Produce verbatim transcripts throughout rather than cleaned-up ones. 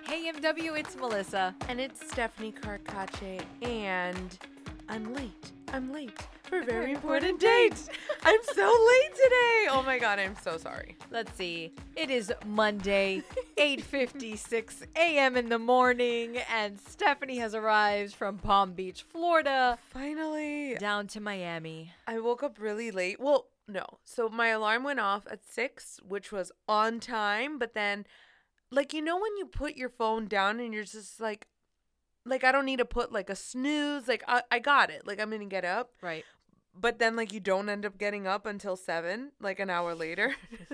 Hey M W, it's Melissa. And it's Stephanie Carcache, and I'm late. I'm late for a very important date. I'm so late today. Oh my God, I'm so sorry. Let's see. It is Monday, eight fifty-six a.m. in the morning, and Stephanie has arrived from Palm Beach, Florida, Finally. down to Miami. I woke up really late. Well, no. So my alarm went off at six, which was on time, but then, like, you know when you put your phone down and you're just like, like, I don't need to put, like, a snooze. Like, I, I got it. Like, I'm going to get up. Right. But then, like, you don't end up getting up until seven, like, an hour later.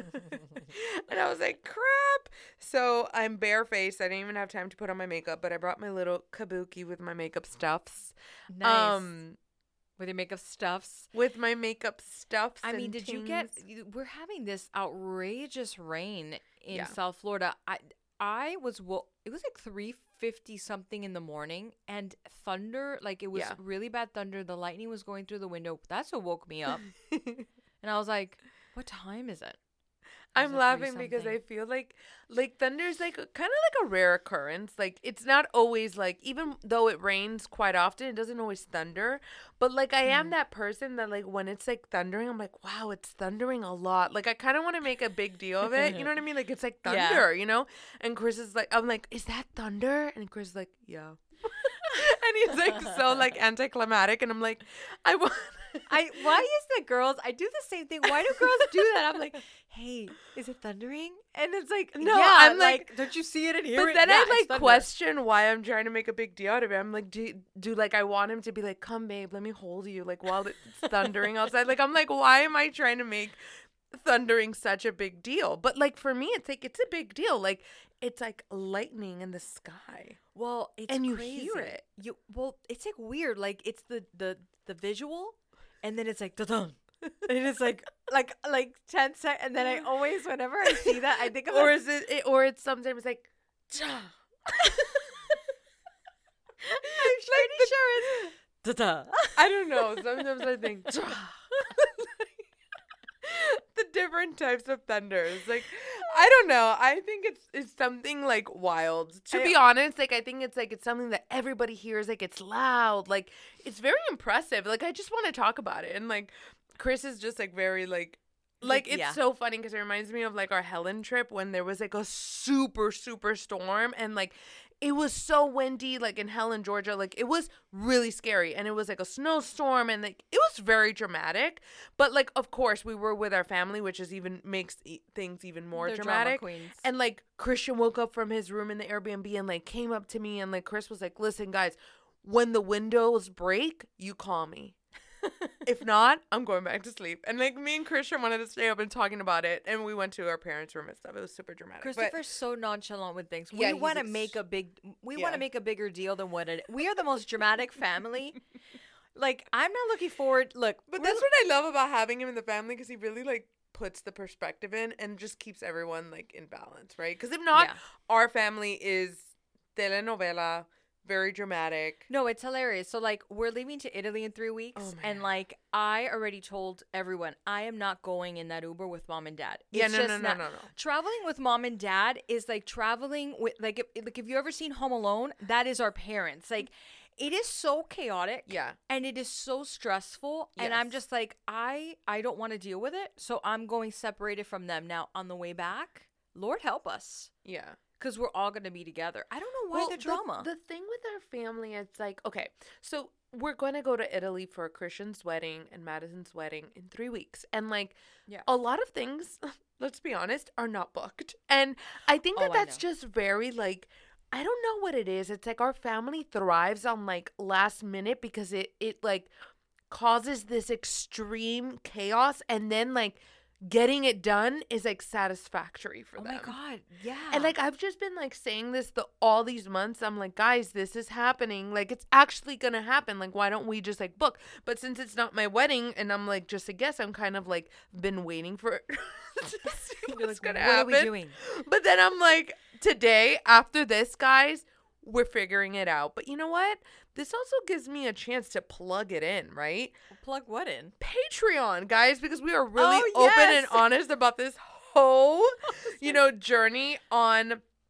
And I was like, crap. So I'm barefaced. I didn't even have time to put on my makeup, but I brought my little kabuki with my makeup stuffs. Nice. Um, With your makeup stuffs. with my makeup stuffs. I mean, and did you get, tings. you- we're having this outrageous rain in Yeah. South Florida. I I was, wo- it was like three fifty something in the morning, and thunder, like it was Yeah. really bad thunder. The lightning was going through the window. That's what woke me up. And I was like, what time is it? It was I'm like laughing three because I something. feel like like thunder's like kind of like a rare occurrence. Like it's not always like, even though it rains quite often, it doesn't always thunder. But like I am Mhm. that person that like when it's like thundering, I'm like, wow, it's thundering a lot. Like I kind of want to make a big deal of it. You know what I mean? Like it's like Yeah. thunder, you know? And Chris is like, I'm like, is that thunder? And Chris is like, yeah. And he's like so like anticlimactic, and I'm like, I want. I why is the girls, I do the same thing. Why do girls do that? I'm like, hey, is it thundering? And it's like, No, yeah, I'm like, like- don't you see it and hear But it? then Yeah, I it's like thunder. question why I'm trying to make a big deal out of it. I'm like, do do like I want him to be like, come babe, let me hold you, like while it's thundering outside. Like I'm like, why am I trying to make thundering such a big deal? But like for me, it's like it's a big deal. Like it's like lightning in the sky. Well, it's And you crazy. hear it. You well, it's like weird. Like it's the the the visual, and then it's like da-dun. And it's like like like ten seconds, and then I always, whenever I see that, I think of Or a- is it, it or it's sometimes like, "Tja." I'm pretty sure it's da-da. I don't know. Sometimes I think "Tja." The different types of thunders. Like I don't know. I think it's it's something like wild. To I- be honest, like I think it's like it's something that everybody hears. Like it's loud. Like it's very impressive. Like I just want to talk about it. And like Chris is just like very like like it's Yeah. so funny because it reminds me of like our Helen trip when there was like a super super storm, and like it was so windy, like in Helen, Georgia. Like it was really scary, and it was like a snowstorm, and like it was very dramatic. But like of course we were with our family, which is even makes e- things even more They're drama dramatic. queens. And like Christian woke up from his room in the Airbnb and like came up to me, and like Chris was like, listen guys, when the windows break, you call me. If not, I'm going back to sleep. And like me and Christian wanted to stay up and talking about it, and we went to our parents' room and stuff. It was super dramatic. But Christopher's so nonchalant with things. Yeah, We he's want to ex- make a big. We Yeah. want to make a bigger deal than what it. We are the most dramatic family. Like I'm not looking forward. Look, But we're- that's what I love about having him in the family, because he really like puts the perspective in and just keeps everyone like in balance, right? Because if not, Yeah. our family is telenovela, very dramatic. No, it's hilarious. So like we're leaving to Italy in three weeks, Oh, my and God. like I already told everyone I am not going in that Uber with mom and dad. Yeah, It's no, just no, no, not- no, no. Traveling with mom and dad is like traveling with like if, like if you ever seen Home Alone, that is our parents. Like it is so chaotic. Yeah. And it is so stressful, and I'm Yes. just like I I don't want to deal with it, so I'm going separated from them. Now on the way back, Lord help us, Yeah. because we're all going to be together. I don't know why Well, the drama. The, thing with our family, it's like, okay, so we're going to go to Italy for Christian's wedding and Madison's wedding in three weeks. And like, Yeah. a lot of things, let's be honest, are not booked. And I think that Oh, I that's know. just very like, I don't know what it is. It's like our family thrives on like last minute, because it, it like causes this extreme chaos, and then like getting it done is like satisfactory for oh them. my god, yeah. And like I've just been like saying this the all these months. I'm like, guys, this is happening. Like it's actually gonna happen. Like why don't we just like book? But since it's not my wedding and I'm like just a guest, I'm kind of like been waiting for it to see You're what's like, gonna what happen. are we doing? But then I'm like, today after this, guys, we're figuring it out. But you know what? This also gives me a chance to plug it in, right? Plug what in? Patreon, guys, because we are really Oh, open yes. and honest about this whole, you know, journey on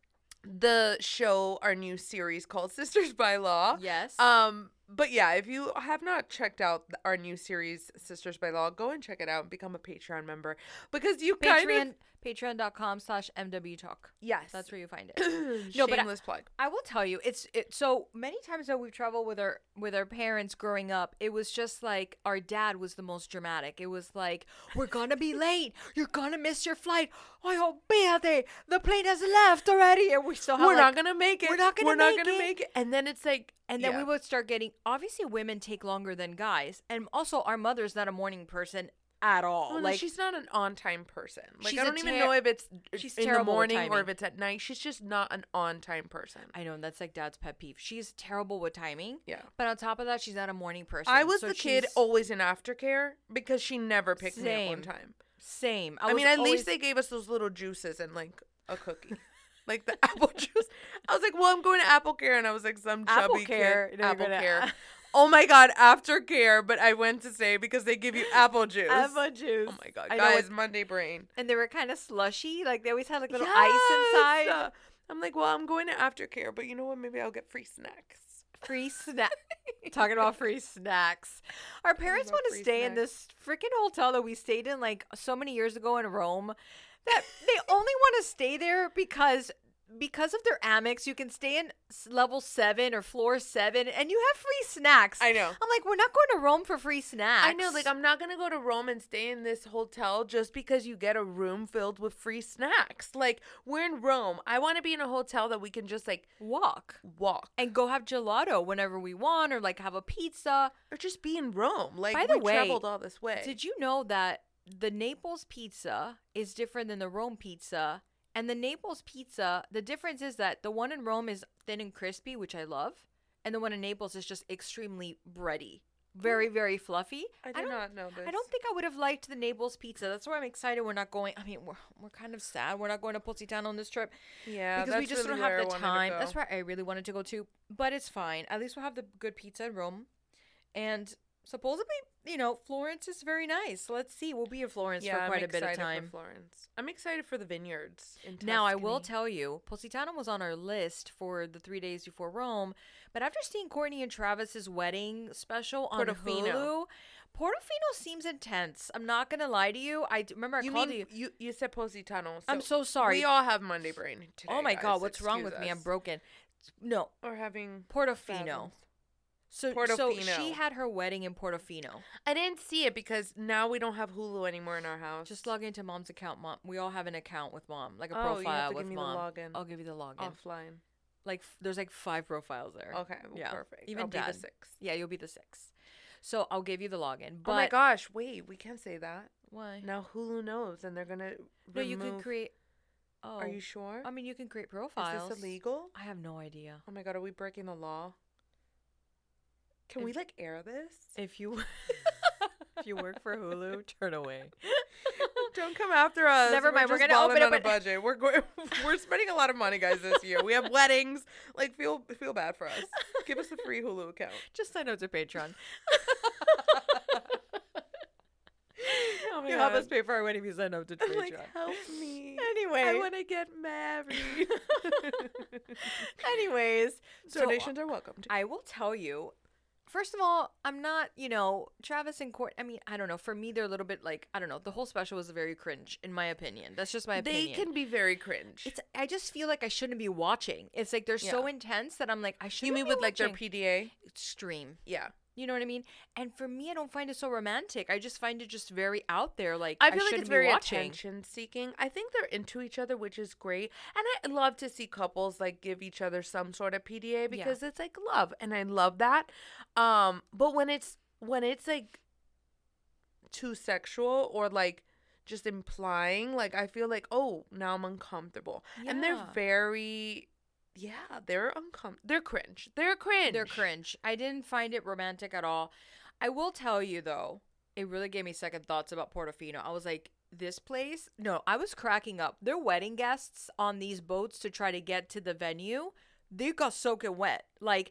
the show, our new series called Sisters by Law. Yes. Um, but yeah, if you have not checked out our new series, Sisters by Law, go and check it out and become a Patreon member because you kind Patreon, of patreon.com slash MW Talk. yes, That's where you find it. no, No, but I- shameless plug. I will tell you, it's it, so many times that we've traveled with our with our parents growing up. It was just like our dad was the most dramatic. It was like, we're gonna be late. You're gonna miss your flight. Ay, olvídate. The plane has left already, and we still have. We're like, not gonna make it. we're not gonna We're not make gonna it. make it. And then it's like, And then yeah. we would start getting. Obviously, women take longer than guys, and also our mother's not a morning person at all. Well, no, like she's not an on-time person. Like She's I a don't even ter- know if it's she's in the terrible with morning or timing. if it's at night. She's just not an on-time person. I know, and that's like dad's pet peeve. She's terrible with timing. Yeah. But on top of that, she's not a morning person. I was so the kid she's- always in aftercare because she never picked me up on Same. time. Same. I, was mean, at always- least they gave us those little juices and like a cookie. Like the apple juice. I was like, well, I'm going to Apple Care. And I was like, some Apple chubby Care. kid. No, you're Apple gonna- Care. Oh my God, Aftercare. But I went to say because they give you apple juice. apple juice. Oh my God, I know guys, it- Monday brain. And they were kind of slushy. Like they always had like little Yes! ice inside. Uh, I'm like, well, I'm going to Aftercare, but you know what? Maybe I'll get free snacks. Free snack. Talking about free snacks. Our parents about want to free stay in this freaking hotel that we stayed in like so many years ago in Rome. That they only want to stay there because because of their Amex, you can stay in s- level seven or floor seven, and you have free snacks. I know. I'm like, we're not going to Rome for free snacks. I know, like, I'm not going to go to Rome and stay in this hotel just because you get a room filled with free snacks. Like, we're in Rome. I want to be in a hotel that we can just, like, walk walk. and go have gelato whenever we want, or like have a pizza. Or just be in Rome. Like, By the we way, traveled all this way. Did you know that the Naples pizza is different than the Rome pizza? And the Naples pizza, the difference is that the one in Rome is thin and crispy, which I love, and the one in Naples is just extremely bready, very, very fluffy. I did don't, not know this. I don't think I would have liked the Naples pizza. That's why I'm excited. We're not going. I mean, we're we're kind of sad. We're not going to Positano on this trip Yeah, because that's we just really don't have where I the wanted to time. go. That's where I really wanted to go to, but it's fine. At least we'll have the good pizza in Rome, and supposedly, you know, Florence is very nice. Let's see. We'll be in Florence yeah, for quite I'm a bit of excited time. For Florence. I'm excited for the vineyards in Now, I will Tuscany. tell you, Positano was on our list for the three days before Rome, but after seeing Courtney and Travis's wedding special on Portofino. Hulu, Portofino seems intense. I'm not gonna lie to you. I d- remember I You called mean you. you, you said Positano. I'm so sorry. We all have Monday brain today. Oh my guys. god, what's wrong Excuse with me? I'm us. broken. No, Or having Portofino. spasms. So, so Portofino. she had her wedding in Portofino. I didn't see it because now we don't have Hulu anymore in our house. Just log into mom's account. Mom, we all have an account with mom, like a Oh, profile you have to with give me mom. the login. I'll give you the login. offline. Like f- there's like five profiles there. Okay, well, Yeah, perfect. even I'll be the Dad. six. Yeah, you'll be the sixth. So I'll give you the login. But Oh my gosh! Wait, we can't say that. why? Now Hulu knows, and they're gonna. No, you can remove- create. Oh, Are you sure? I mean, you can create profiles. Is this illegal? I have no idea. Oh my god, are we breaking the law? Can If- we like air this? If you if you work for Hulu, turn away. Don't come after us. Never mind, we're just gonna open balling up on a an- budget. We're going. We're spending a lot of money, guys, this year. We have weddings. Like, feel feel bad for us. Give us a free Hulu account. Just sign up to Patreon. Oh my You help God. us pay for our wedding. We sign up to I'm Patreon. like, help me. Anyway. I want to get married. Anyways, so Donations are welcome. Too. I will tell you. First of all, I'm not, you know, Travis and Court. I mean, I don't know. For me, they're a little bit like, I don't know. The whole special was very cringe, in my opinion. That's just my They opinion. can be very cringe. It's. I just feel like I shouldn't be watching. It's like they're so intense that I'm like, I shouldn't. you mean be with like their watching. P D A? Extreme. Yeah. You know what I mean? And for me, I don't find it so romantic. I just find it just very out there. Like I feel like shouldn't it's be very watching. attention seeking. I think they're into each other, which is great. And I love to see couples like give each other some sort of P D A because it's like love, and I love that. Um, but when it's when it's like too sexual or like just implying, like I feel like, oh, now I'm uncomfortable. And they're Yeah. very yeah, they're uncom they're cringe. They're cringe. They're cringe. I didn't find it romantic at all. I will tell you though, it really gave me second thoughts about Portofino. I was like, this place? No, I was cracking up. Their wedding guests on these boats to try to get to the venue, they got soaking wet. Like,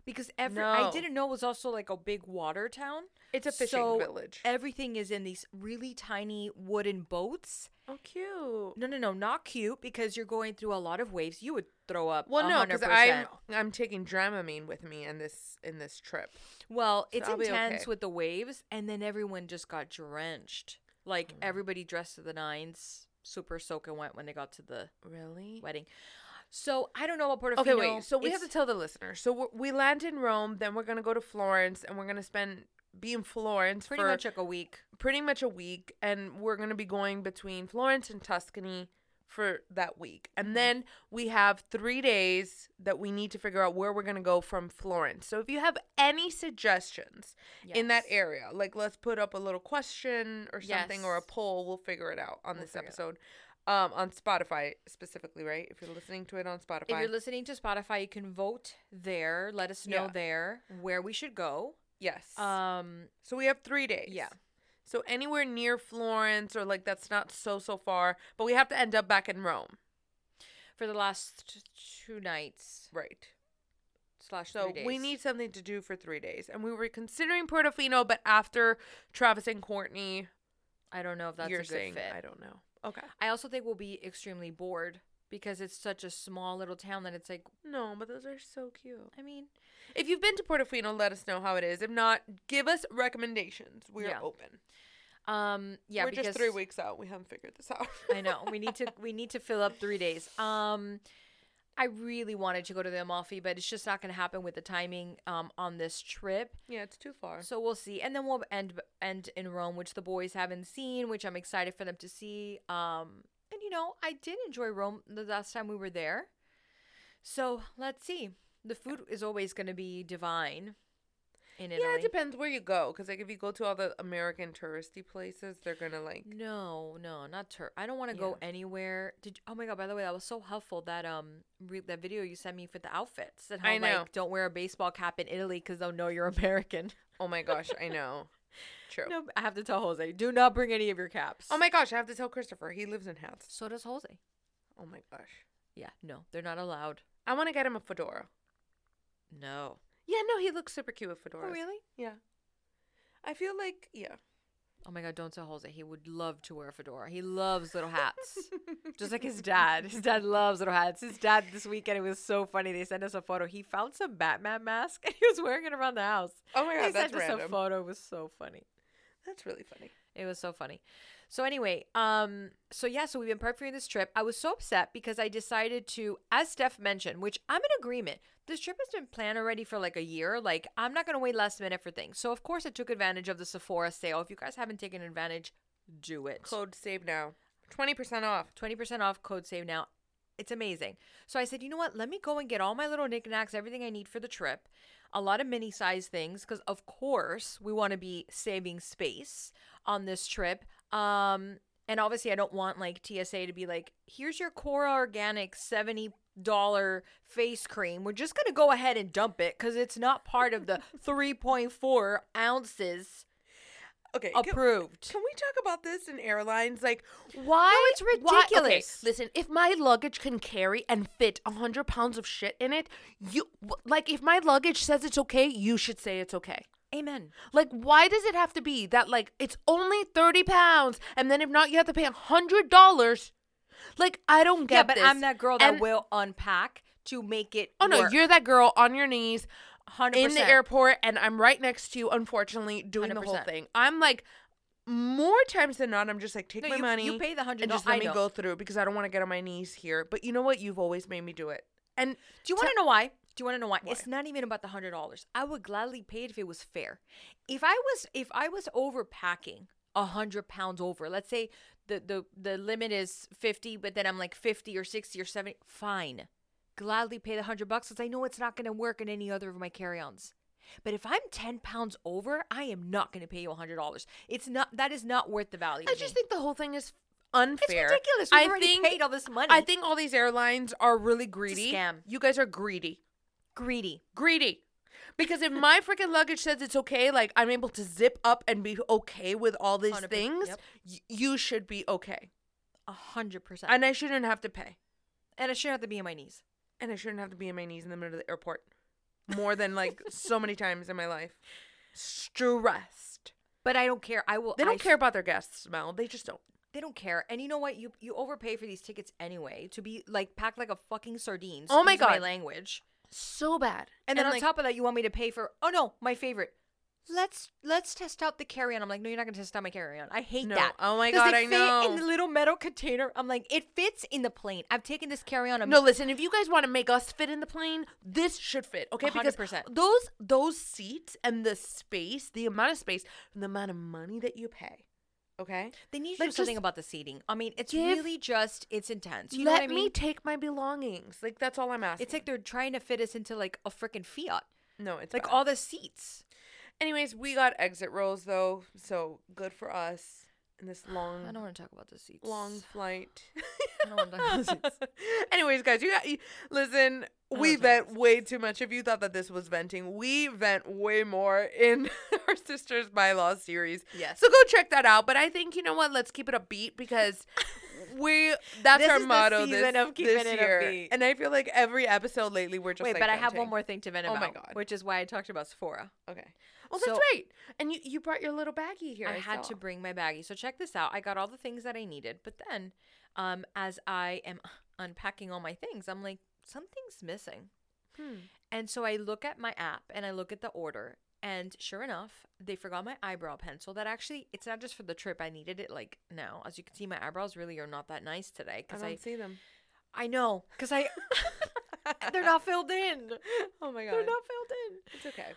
because every I No. didn't know it was also like a big water town. It's a fishing So village. everything is in these really tiny wooden boats. Oh, cute. No, no, no, not cute because you're going through a lot of waves. You would throw up. Well, no, because one I'm hundred percent. I'm taking Dramamine with me in this in this trip. Well, it's I'll be intense okay. with the waves, and then everyone just got drenched. Like Mm. everybody dressed to the nines, super soaking wet when they got to the Really? wedding. So I don't know about Portofino. Okay, wait. So we have to It's- tell the listeners. So we're, we land in Rome, then we're gonna go to Florence, and we're gonna spend be in Florence pretty for much like a week. pretty much a week, and we're gonna be going between Florence and Tuscany for that week, Mm-hmm. and then we have three days that we need to figure out where we're gonna go from Florence. So if you have any suggestions in that Yes. area, like let's put up a little question or something or a Yes. poll, we'll figure it out on We'll this figure it out. episode. Um, on Spotify specifically, right? If you're listening to it on Spotify. If you're listening to Spotify, you can vote there. Let us know Yeah. there where we should go. Yes. Um, so we have three days. yeah. So anywhere near Florence or like that's not so so far, but we have to end up back in Rome. for the last two nights Right. slash So three days. we need something to do for three days. And we were considering Portofino, but after Travis and Courtney, I don't know if that's you're a good saying fit. I don't know. Okay. I also think we'll be extremely bored because it's such a small little town that it's like, No, but those are so cute. I mean, If you've been to Portofino, let us know how it is. If not, give us recommendations. We're Yeah. open. um, yeah, We're because just three weeks out. We haven't figured this out. I know we need to we need to fill up three days. Um, I really wanted to go to the Amalfi, but it's just not going to happen with the timing um on this trip. Yeah, it's too far. So we'll see, and then we'll end end in Rome, which the boys haven't seen, which I'm excited for them to see. Um, and you know, I did enjoy Rome the last time we were there. So let's see. The food is always going to be divine in Italy. Yeah, it depends where you go. Because, like, if you go to all the American touristy places, they're going to, like... No, no, not Tur. I don't want to go Yeah. anywhere. Did you, oh my god! By the way, that was so helpful. That um, re- that video you sent me for the outfits. That how I know. like don't wear a baseball cap in Italy because they'll know you're American. Oh, my gosh, I know. True. No, I have to tell Jose, do not bring any of your caps. Oh, my gosh, I have to tell Christopher. He lives in hats. So does Jose. Oh, my gosh. Yeah, no, they're not allowed. I want to get him a fedora. No. Yeah, no, he looks super cute with fedoras. Oh really? Yeah. I feel like, yeah. Oh my god, don't tell Jose. He would love to wear a fedora. He loves little hats. Just like his dad. His dad loves little hats. His dad this weekend, it was so funny. They sent us a photo. He found some Batman mask and he was wearing it around the house. Oh, my They God, that's sent us a random. photo. It was so funny. That's really funny. It was so funny. So anyway, um, so yeah, so we've been preparing this trip. I was so upset because I decided to, as Steph mentioned, which I'm in agreement. This trip has been planned already for like a year. Like I'm not gonna wait last minute for things. So of course I took advantage of the Sephora sale. If you guys haven't taken advantage, do it. Code save now. twenty percent off. twenty percent off, code save now. It's amazing. So I said, you know what? Let me go and get all my little knickknacks, everything I need for the trip. A lot of mini size things because of course we want to be saving space on this trip. Um, and obviously I don't want like T S A to be like, here's your Cora Organic seventy dollars face cream. We're just going to go ahead and dump it because it's not part of the three point four ounces Okay. Can, approved. can we talk about this in airlines? Like, why? No, it's why- okay, ridiculous. listen, if my luggage can carry and fit one hundred pounds of shit in it, you, like, if my luggage says it's okay, you should say it's okay. Amen. Like, why does it have to be that, like, it's only thirty pounds, and then if not, you have to pay one hundred dollars? Like, I don't get Yeah, but this. I'm that girl that And- will unpack to make it Oh, no, work. you're that girl on your knees one hundred percent. in the airport, and I'm right next to you, unfortunately, doing the one hundred whole percent. thing. I'm like, more times than not, I'm just like, take No, my you, money you pay the hundred and dollars. just let I me know. go through because I don't want to get on my knees here. But you know what? You've always made me do it. And Do you want to know why? Do you want to know why? Why? It's not even about the hundred dollars. I would gladly pay it if it was fair. If I was, if I was overpacking a hundred pounds over, let's say the the the limit is fifty, but then I'm like fifty or sixty or seventy. Fine, gladly pay the hundred bucks because I know it's not going to work in any other of my carry-ons. But if I'm ten pounds over, I am not going to pay you a hundred dollars. It's not. That is not worth the value. I to just me. think the whole thing is unfair. it's ridiculous. We've I already think, paid all this money. I think all these airlines are really greedy. scam. You guys are greedy. greedy. Greedy. Because if my freaking luggage says it's okay, like I'm able to zip up and be okay with all these one hundred percent, things, yep. y- you should be okay. A hundred percent. And I shouldn't have to pay. And I shouldn't have to be on my knees. And I shouldn't have to be on my knees in the middle of the airport. more than like so many times in my life. Stressed. But I don't care. I will. They don't I, care about their guests' smell. They just don't. They don't care. And you know what? You you overpay for these tickets anyway to be like packed like a fucking sardine. Oh my Excuse God. language. So bad. And then on like, top of that, you want me to pay for? Oh no, my favorite. Let's let's test out the carry-on. I'm like, no, you're not gonna test out my carry-on. I hate No. that. Oh my 'Cause God, they I fit know. in the little metal container. I'm like, it fits in the plane. I've taken this carry-on. No, listen, if you guys want to make us fit in the plane, this should fit, okay? one hundred Because percent. those those seats and the space, the amount of space, and the amount of money that you pay, okay? They need to Like, do something just about the seating. I mean, it's give- really just it's intense. You know Let what I mean? me take my belongings. Like, that's all I'm asking. It's like they're trying to fit us into like a freaking Fiat. no, it's Like bad. all the seats. Anyways, we got exit rows though, so good for us in this long, I don't want to talk about the seats. long flight. I don't want to talk about the seats. Anyways, guys, you, got, you listen. don't We wanna talk about vent way too much. If you thought that this was venting, we vent way more in our Sisters Bylaws series. Yes. So go check that out. But I think you know what? Let's keep it upbeat because we that's This our is the motto season this, of keeping this it year. upbeat. And I feel like every episode lately we're just Wait, like but I have venting. one more thing to vent Oh about. my God. Which is why I talked about Sephora. Okay. Oh, So- that's right. And you you brought your little baggie here. I, I had saw. to bring my baggie. So check this out. I got all the things that I needed, but then, um, as I am unpacking all my things, I'm like, something's missing. Hmm. And so I look at my app and I look at the order, and sure enough, they forgot my eyebrow pencil. That actually, it's not just for the trip. I needed it like now. As you can see, my eyebrows really are not that nice today I because don't I, see them. I know because I, they're not filled in. Oh my God. They're not filled in. It's okay.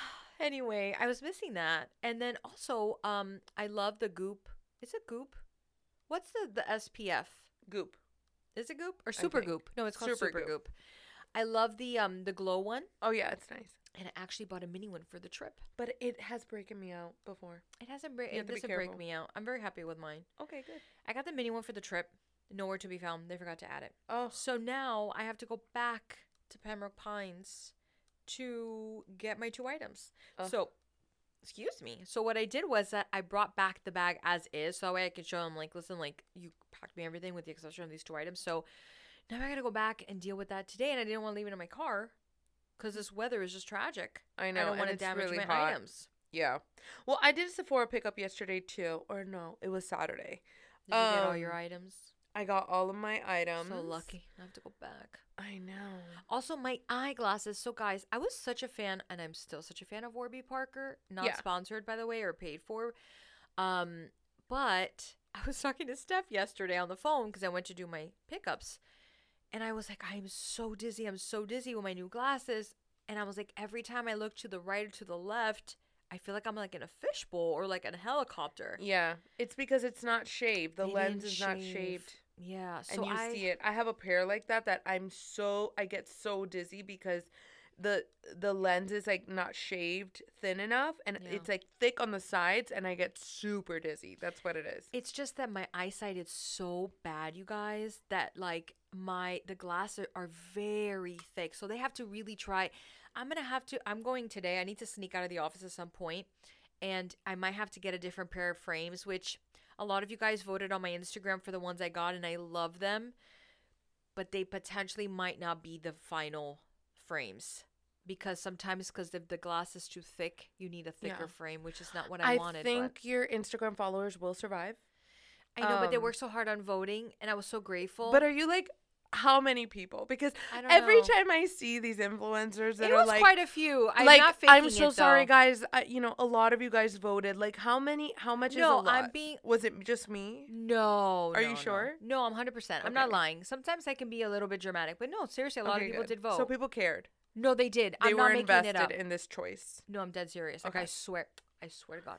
Anyway, I was missing that. And then also, um, I love the Goop. Is it Goop? What's the, the S P F? Goop. Is it Goop or Super think. Goop? No, it's called Super Super, Goop. Goop. I love the um the glow one, Oh yeah, it's nice. and I actually bought a mini one for the trip. But it has broken me out before. It hasn't break. You It have to be doesn't break careful. me out. I'm very happy with mine. Okay, good. I got the mini one for the trip. Nowhere to be found. They forgot to add it. Oh, So now I have to go back to Pembroke Pines to get my two items. Oh. So, excuse me. So what I did was that I brought back the bag as is, so that way I could show them like, listen, like you packed me everything with the exception of these two items. So now I got to go back and deal with that today, and I didn't want to leave it in my car because this weather is just tragic. I know. I don't and want to it's damage really my hot. items. Yeah. Well, I did a Sephora pickup yesterday too, or no, it was Saturday. Did you get all your Um, items? I got all of my items. So lucky. I have to go back. I know. Also, my eyeglasses. So, guys, I was such a fan, and I'm still such a fan of Warby Parker. Not Yeah. sponsored, by the way, or paid for. Um, but I was talking to Steph yesterday on the phone because I went to do my pickups, and I was like, I'm so dizzy. I'm so dizzy with my new glasses, and I was like, every time I look to the right or to the left, I feel like I'm like in a fishbowl or like in a helicopter. Yeah, it's because it's not shaved. The They lens didn't is not shave. shaved. Yeah, so And you I see it. I have a pair like that that I'm so I get so dizzy because the the lens is like not shaved thin enough and Yeah. it's like thick on the sides and I get super dizzy. That's what it is. It's just that my eyesight is so bad, you guys, that like my the glasses are very thick. So they have to really try. I'm going to have to I'm going today. I need to sneak out of the office at some point, and I might have to get a different pair of frames, which a lot of you guys voted on my Instagram for the ones I got, and I love them, but they potentially might not be the final frames. Because sometimes, because if the glass is too thick, you need a thicker Yeah. frame, which is not what I, I wanted. think but your Instagram followers will survive. I know, but they um, worked so hard on voting, and I was so grateful. But are you like how many people? Because I don't every know. time I see these influencers that it are was like quite a few. I'm like not faking I'm so it, sorry though. guys, I, you know, a lot of you guys voted. Like how many how much is a No, lot? I'm being Was it just me? no. Are no, you no. sure? No, I'm one hundred percent. I'm not Okay. lying. Sometimes I can be a little bit dramatic, but no, seriously, a lot Okay, of people good. did vote. So people cared. no, they did. They I'm were not making it invested up. in this choice. No, I'm dead serious. Like Okay. I swear, I swear to God.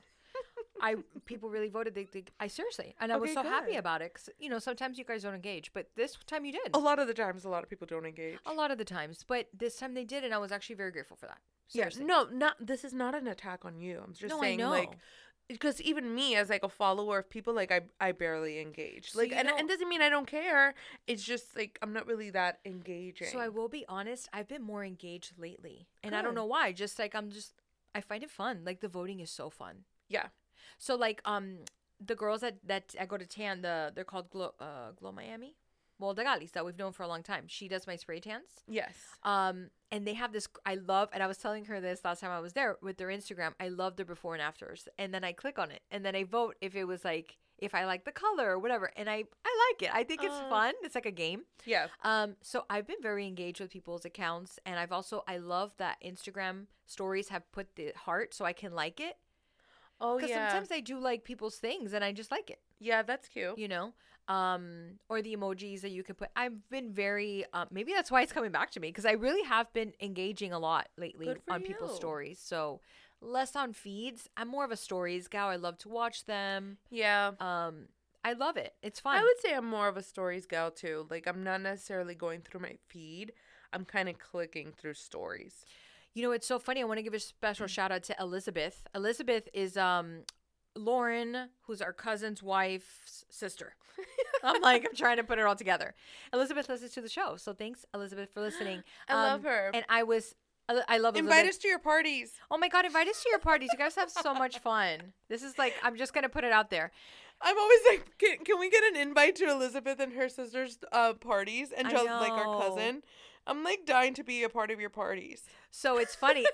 I people really voted. They, they I seriously, and I was Okay, so happy good. about it. 'Cause, you know, sometimes you guys don't engage, but this time you did. A lot of the times, a lot of people don't engage. A lot of the times, but this time they did, and I was actually very grateful for that. Yeah, Seriously. no, not. This is not an attack on you. I'm just No, I saying, know. like, because even me as like a follower of people, like I, I barely engage. So Like, you and know- and doesn't mean I don't care. It's just like I'm not really that engaging. So I will be honest, I've been more engaged lately. And I don't Good. know why. Just like I'm just I find it fun. Like the voting is so fun. yeah, So like um the girls that that I go to tan, the they're called Glow uh Glow Miami. well, Dagalis that we've known for a long time. She does my spray tans. Yes. Um, and they have this, I love, and I was telling her this last time I was there with their Instagram. I love their before and afters. And then I click on it and then I vote if it was like, if I like the color or whatever. And I, I like it. I think it's Uh, fun. It's like a game. Yeah. Um, so I've been very engaged with people's accounts, and I've also, I love that Instagram stories have put the heart so I can like it. Oh, Because yeah. sometimes I do like people's things and I just like it, Yeah, that's cute. you know? Um, or the emojis that you can put. I've been very, um, maybe that's why it's coming back to me, because I really have been engaging a lot lately Good for on people's you. stories. So less on feeds. I'm more of a stories gal. I love to watch them. Yeah. Um, I love it. It's fun. I would say I'm more of a stories gal too. Like, I'm not necessarily going through my feed. I'm kind of clicking through stories. You know, it's so funny. I want to give a special shout out to Elizabeth. Elizabeth is um Lauren, who's our cousin's wife's sister. I'm like, I'm trying to put it all together. Elizabeth listens to the show. So thanks, Elizabeth, for listening. I love her. And I was, I love Invite Elizabeth. us to your parties. Oh my God, invite us to your parties. You guys have so much fun. This is like, I'm just going to put it out there. I'm always like, can, can we get an invite to Elizabeth and her sister's uh, parties and I just like our know. cousin? I'm like dying to be a part of your parties. So it's funny.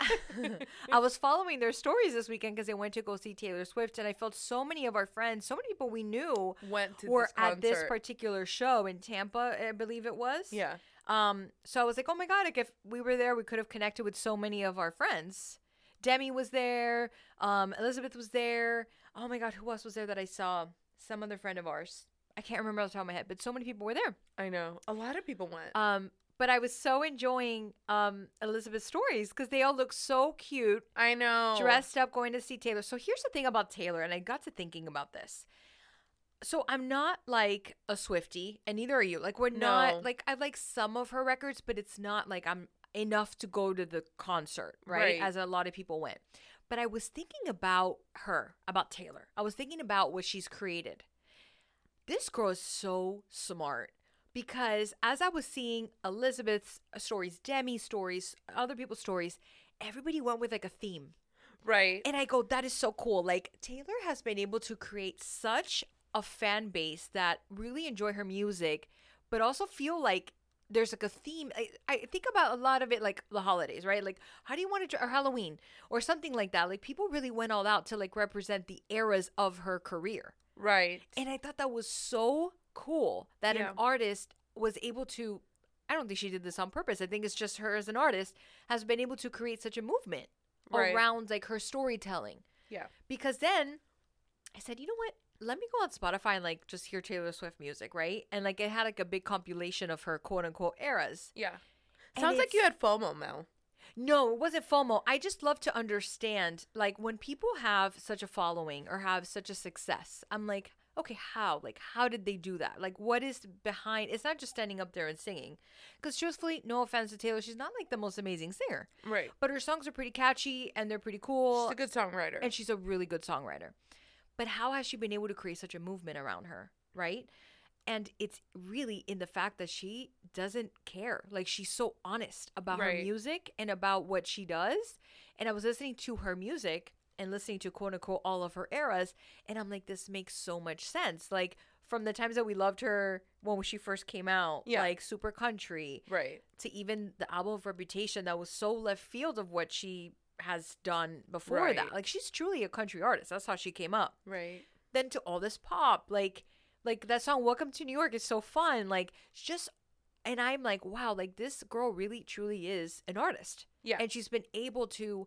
I was following their stories this weekend because they went to go see Taylor Swift, and I felt so many of our friends, so many people we knew Went to were this at this concert. particular show in Tampa, I believe it was. Yeah. Um. So I was like, oh my God, like if we were there, we could have connected with so many of our friends. Demi was there. Um. Elizabeth was there. Oh my God, who else was there that I saw? Some other friend of ours. I can't remember off the top of my head, but so many people were there. I know. A lot of people went. Um. But I was so enjoying um Elizabeth's stories because they all look so cute, I know. dressed up, going to see Taylor. So here's the thing about Taylor, and I got to thinking about this. So I'm not like a Swiftie, and neither are you. Like we're No. not like I like some of her records, but it's not like I'm enough to go to the concert, right? Right. As a lot of people went. But I was thinking about her, about Taylor. I was thinking about what she's created. This girl is so smart. Because as I was seeing Elizabeth's stories, Demi's stories, other people's stories, everybody went with like a theme. Right. And I go, that is so cool. Like Taylor has been able to create such a fan base that really enjoy her music, but also feel like there's like a theme. I, I think about a lot of it like the holidays, right? Like how do you want to, or Halloween or something like that. Like people really went all out to like represent the eras of her career. Right. And I thought that was so cool that Yeah. an artist was able to, I don't think she did this on purpose. I think it's just her as an artist has been able to create such a movement Right. around like her storytelling. Yeah. Because then I said, you know what? Let me go on Spotify and like just hear Taylor Swift music, right? And like it had like a big compilation of her quote unquote eras. Yeah. And Sounds like you it's- had FOMO, Mel. No, it wasn't FOMO. I just love to understand, like, when people have such a following or have such a success, I'm like, okay, how? Like, how did they do that? Like, what is behind? It's not just standing up there and singing. Because, truthfully, no offense to Taylor, she's not, like, the most amazing singer. Right. But her songs are pretty catchy, and they're pretty cool. She's a good songwriter. And she's a really good songwriter. But how has she been able to create such a movement around her, right? And it's really in the fact that she doesn't care. Like, she's so honest about her Right. music and about what she does. And I was listening to her music and listening to quote unquote all of her eras. And I'm like, this makes so much sense. Like, from the times that we loved her when she first came out, Yeah. like Super Country, right. to even the album of Reputation that was so left field of what she has done before Right. that. Like, she's truly a country artist. That's how she came up. Right. Then to all this pop, like, like that song Welcome to New York is so fun. Like, it's just, and I'm like, wow, like this girl really truly is an artist. Yeah. And she's been able to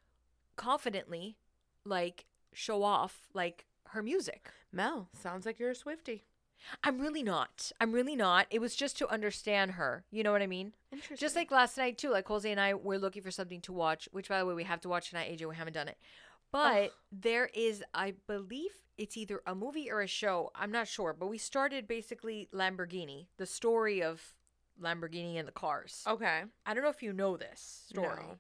confidently like show off like her music. Mel, sounds like you're a Swiftie. I'm really not. I'm really not. It was just to understand her. You know what I mean? Interesting. Just like last night too. Like Jose and I were looking for something to watch, which by the way we have to watch tonight. A J, we haven't done it. But Ugh. there is, I believe it's either a movie or a show. I'm not sure. But we started basically Lamborghini, the story of Lamborghini and the cars. Okay. I don't know if you know this story. No.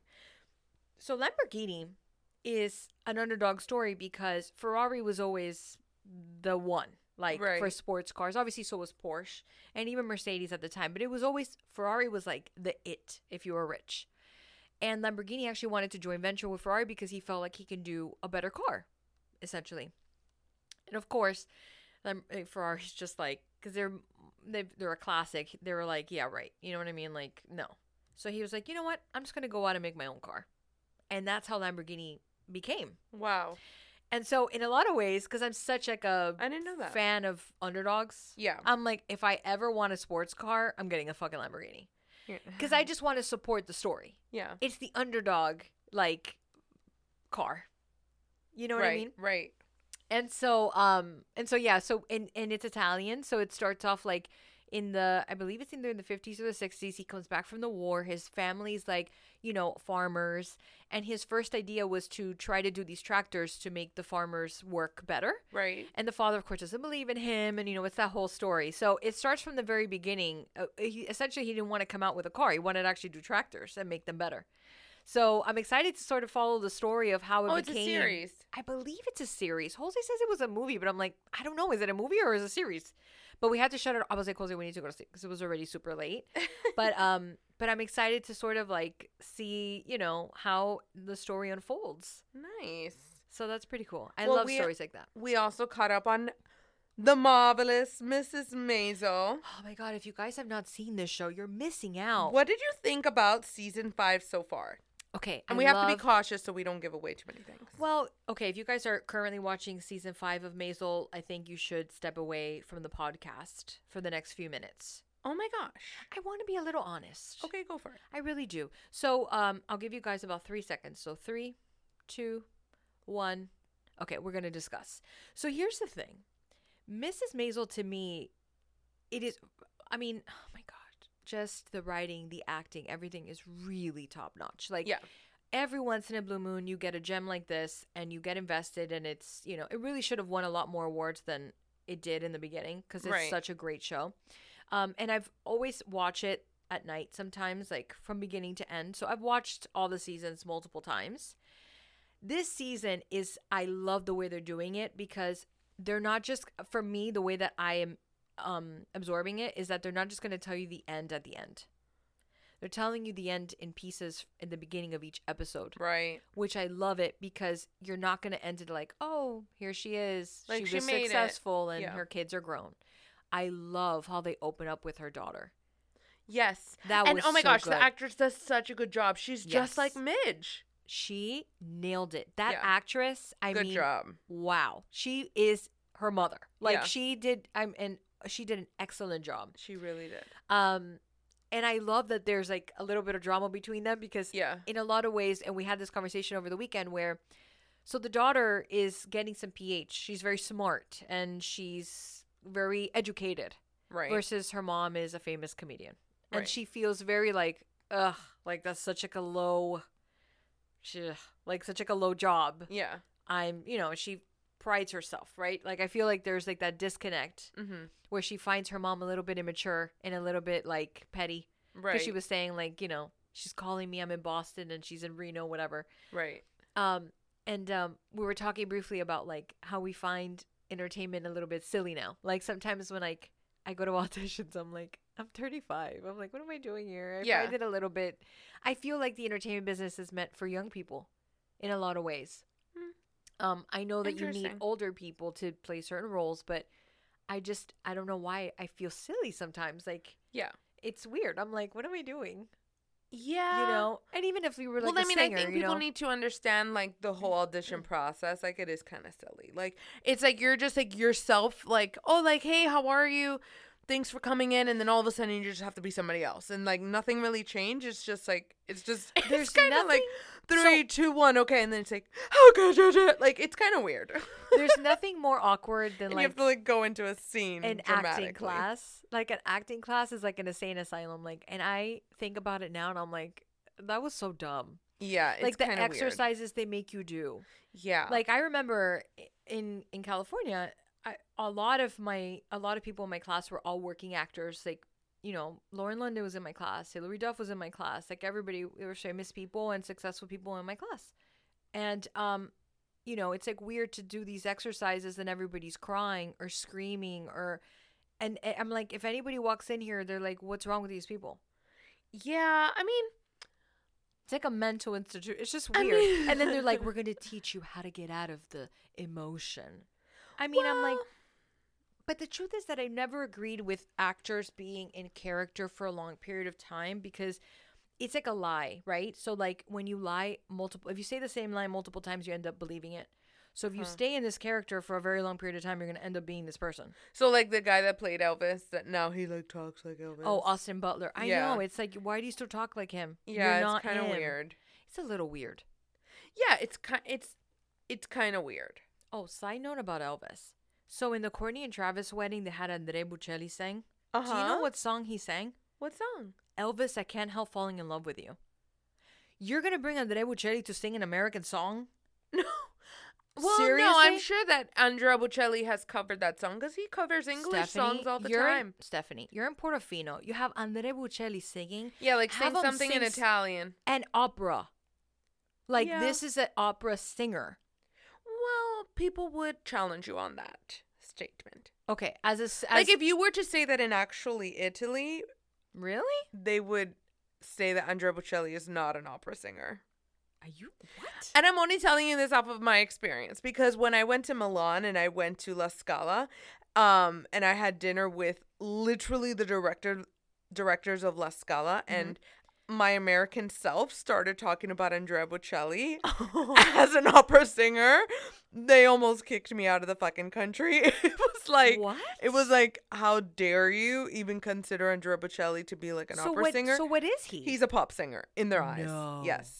So Lamborghini is an underdog story because Ferrari was always the one, like Right. for sports cars. Obviously, so was Porsche and even Mercedes at the time. But it was always, Ferrari was like the it if you were rich. And Lamborghini actually wanted to join venture with Ferrari because he felt like he can do a better car, essentially. And of course, Lam- eh, Ferrari's just like, because they're they they're a classic. They were like, yeah, right. You know what I mean? Like, no. So he was like, you know what? I'm just gonna go out and make my own car, and that's how Lamborghini became. Wow. And so, in a lot of ways, because I'm such like a I didn't know that. fan of underdogs, Yeah. I'm like, if I ever want a sports car, I'm getting a fucking Lamborghini, because I just want to support the story. Yeah. It's the underdog like car. You know what right, I mean? Right. And so, um, and so yeah, so and and it's Italian, so it starts off like in the, I believe it's either in the fifties or the sixties. He comes back from the war. His family's like, you know, farmers, and his first idea was to try to do these tractors to make the farmers work better. Right. And the father, of course, doesn't believe in him, and you know, it's that whole story. So it starts from the very beginning. Uh, he, essentially, he didn't want to come out with a car. He wanted to actually do tractors and make them better. So I'm excited to sort of follow the story of how it oh, became. it's a series. I believe it's a series. Jose says it was a movie, but I'm like, I don't know. Is it a movie or is it a series? But we had to shut it. I was like, Jose, we need to go to sleep because it was already super late. but um, but I'm excited to sort of like see, you know, how the story unfolds. Nice. So that's pretty cool. I Well, love we- stories like that. We also caught up on the marvelous Missus Maisel. Oh my God! If you guys have not seen this show, you're missing out. What did you think about season five so far? Okay, And I we have to be love- cautious so we don't give away too many things. Well, okay, if you guys are currently watching season five of Maisel, I think you should step away from the podcast for the next few minutes. Oh my gosh. I want to be a little honest. Okay, go for it. I really do. So um, I'll give you guys about three seconds. So three, two, one. Okay, we're going to discuss. So here's the thing. Missus Maisel, to me, it is, I mean, oh my God. Just the writing, the acting, everything is really top notch. Like, Yeah. every once in a blue moon, you get a gem like this and you get invested, and it's, you know, it really should have won a lot more awards than it did in the beginning because it's Right. such a great show. Um, and I've always watched it at night sometimes, like from beginning to end. So I've watched all the seasons multiple times. This season is, I love the way they're doing it because they're not just, for me, the way that I am um absorbing it is that they're not just going to tell you the end at the end. They're telling you the end in pieces in the beginning of each episode, Right. which I love it because you're not going to end it like, oh, here she is, Like, she she was made it. successful and Yeah. her kids are grown. I love how they open up with her daughter. Yes. That and was oh my so gosh, good. the actress does such a good job. She's Yes. just like Midge. She nailed it. That Yeah. actress, I Good mean, job. wow, she is her mother. Like Yeah. she did, I'm and she did an excellent job. She really did. Um, and I love that there's like a little bit of drama between them because Yeah. in a lot of ways, and we had this conversation over the weekend where, so the daughter is getting some P H. She's very smart and she's very educated Right. versus her mom is a famous comedian. And Right. she feels very like, ugh, like that's such like a low, she, like such like a low job. Yeah. I'm, you know, she prides herself, right? Like I feel like there's like that disconnect Mm-hmm. where she finds her mom a little bit immature and a little bit like petty. Right. Because she was saying like, you know, she's calling me, I'm in Boston and she's in Reno, whatever. Right. Um, and um, we were talking briefly about like how we find entertainment a little bit silly now. Like sometimes when like I go to auditions, I'm like, I'm thirty-five. I'm like, what am I doing here? I Yeah. find it a little bit. I feel like the entertainment business is meant for young people, in a lot of ways. Hmm. Um, I know that you need Interesting. older people to play certain roles, but I just I don't know why I feel silly sometimes. Like Yeah. it's weird. I'm like, what am I doing? Yeah. You know? And even if we were like well, a I mean, singer, I think you people know? need to understand like the whole audition process. Like, it is kind of silly. Like, it's like you're just like yourself. Like, oh, like, hey, how are you? Thanks for coming in, and then all of a sudden you just have to be somebody else, and like nothing really changed. It's just like it's just There's it's kind of like nothing- three, two, one, okay, and then it's like oh god, like it's kind of weird. There's nothing more awkward than and you like have to like go into a scene an dramatically. acting class. Like an acting class is like an insane asylum. Like, and I think about it now, and I'm like, that was so dumb. Yeah, it's Like the kinda weird. exercises they make you do. Yeah, Like I remember in in California, I, a lot of my a lot of people in my class were all working actors. Like, you know, Lauren London was in my class, Hilary Duff was in my class. Like everybody, there were famous people and successful people in my class. And um, you know, it's like weird to do these exercises and everybody's crying or screaming or, and, and I'm like, if anybody walks in here, they're like, what's wrong with these people? yeah. I mean, It's like a mental institute. It's just I weird. mean- And then they're like, we're going to teach you how to get out of the emotion. I mean, I'm like, well, But the truth is that I never agreed with actors being in character for a long period of time because it's like a lie, right? So like when you lie multiple, if you say the same line multiple times, you end up believing it. So if you Huh. stay in this character for a very long period of time, you're going to end up being this person. So like the guy that played Elvis, that now he like talks like Elvis. Oh, Austin Butler. I Yeah. know. It's like, why do you still talk like him? yeah, You're it's kind of him. weird. It's a little weird. Yeah, it's kind it's it's kind of weird. Oh, side note about Elvis. So in the Courtney and Travis wedding, they had Andre Bocelli sing. Uh Do you know what song he sang? What song? Elvis, I Can't Help Falling in Love with You. You're going to bring Andre Bocelli to sing an American song? No. Well, Seriously? no, I'm sure that Andrea Bocelli has covered that song because he covers English Stephanie, songs all the you're in- time. Stephanie, you're in Portofino. You have Andre Bocelli singing Yeah, like Have sing 'em something in sing s- Italian. an opera. Like, Yeah. this is an opera singer. Well, people would challenge you on that statement. Okay, as a... s- As, Like if you were to say that in actually Italy, Really? they would say that Andrea Bocelli is not an opera singer. Are you... What? And I'm only telling you this off of my experience because when I went to Milan and I went to La Scala, um, and I had dinner with literally the director directors of La Scala, and my American self started talking about Andrea Bocelli as an opera singer. They almost kicked me out of the fucking country. It was like What? it was like, how dare you even consider Andrea Bocelli to be like an so opera what, singer? So what is he? He's a pop singer in their eyes. No. Yes.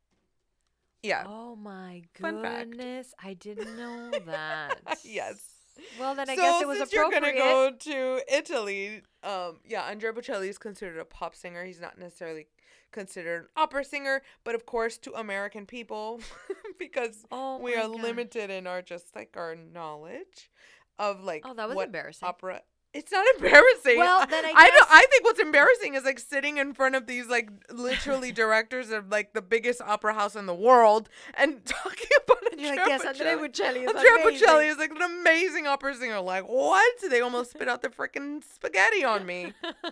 Yeah. Oh my Fun fact. goodness. I didn't know that. Yes. Well, then I so guess it was since appropriate. you're gonna go to Italy, um, yeah, Andrea Bocelli is considered a pop singer. He's not necessarily considered an opera singer, but of course to American people, because Oh we my are God. limited in our just like our knowledge of like Oh, that was what embarrassing. opera. It's not embarrassing. Well, then I I, don't, guess- I think what's embarrassing is like sitting in front of these like literally directors of like the biggest opera house in the world and talking about it. You're like, yes, Andrea Bocelli is Andrea amazing. Bocelli is like an amazing opera singer. Like, what? They almost spit out their freaking spaghetti on me.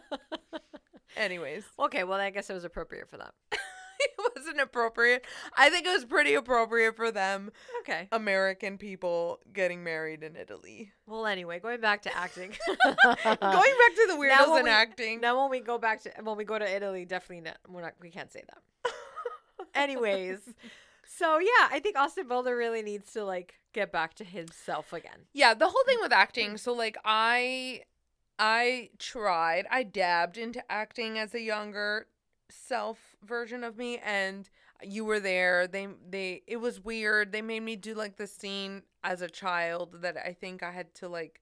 Anyways, Okay, well, I guess it was appropriate for them. it wasn't appropriate. I think it was pretty appropriate for them, Okay. American people getting married in Italy. Well, anyway, going back to acting. Going back to the Now weirdos when in we- acting. Now, when we go back to when we go to Italy, definitely not. We're not. We can't say that. Anyways, so yeah, I think Austin Butler really needs to like get back to himself again. Yeah, the whole thing with acting. So like I I tried, I dabbed into acting as a younger self version of me, and you were there. They they it was weird. They made me do like the scene as a child that I think I had to like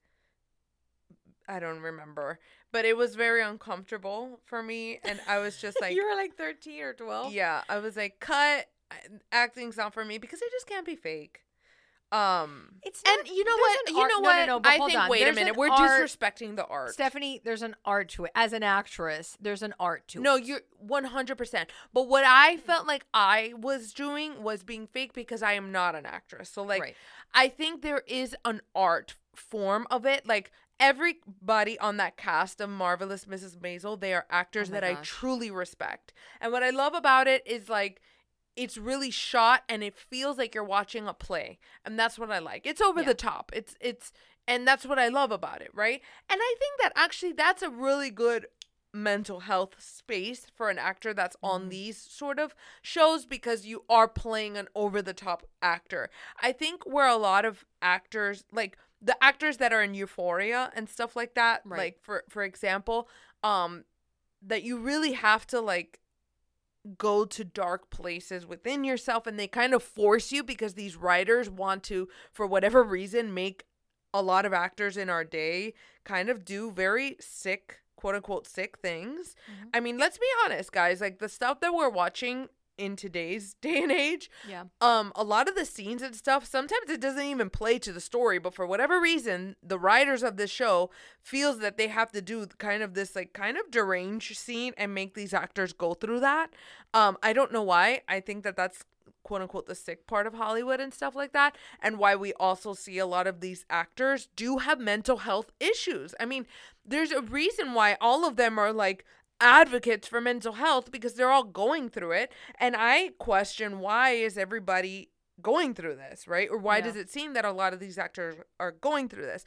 I don't remember, but it was very uncomfortable for me, and I was just like You were like thirteen or twelve. yeah, I was like, cut. Acting's not for me because I just can't be fake. Um, It's and not- you know there's what? an You art- know no, what? no, no, but I hold think. on. Wait a There's minute. an We're art- disrespecting the art. Stephanie, there's an art to it. As an actress, there's an art to No, it. you're one hundred percent. But what I felt like I was doing was being fake because I am not an actress. So like, Right. I think there is an art form of it. Like everybody on that cast of Marvelous Missus Maisel, they are actors Oh my that I gosh. truly respect. And what I love about it is like, it's really shot and it feels like you're watching a play. And that's what I like. It's over Yeah. the top. It's it's and that's what I love about it, right? And I think that actually that's a really good mental health space for an actor that's on Mhm. these sort of shows because you are playing an over the top actor. I think where a lot of actors, like the actors that are in Euphoria and stuff like that, Right. like for for example, um that you really have to like go to dark places within yourself, and they kind of force you because these writers want to, for whatever reason, make a lot of actors in our day kind of do very sick, quote unquote, sick things. Mhm. I mean, let's be honest, guys, like the stuff that we're watching in today's day and age, Yeah. um a lot of the scenes and stuff, sometimes it doesn't even play to the story, but for whatever reason the writers of this show feels that they have to do kind of this like kind of deranged scene and make these actors go through that. um I don't know why. I think that that's quote unquote the sick part of Hollywood and stuff like that, and why we also see a lot of these actors do have mental health issues. I mean, there's a reason why all of them are like advocates for mental health, because they're all going through it. And I question, why is everybody going through this, right? Or why Yeah. does it seem that a lot of these actors are going through this?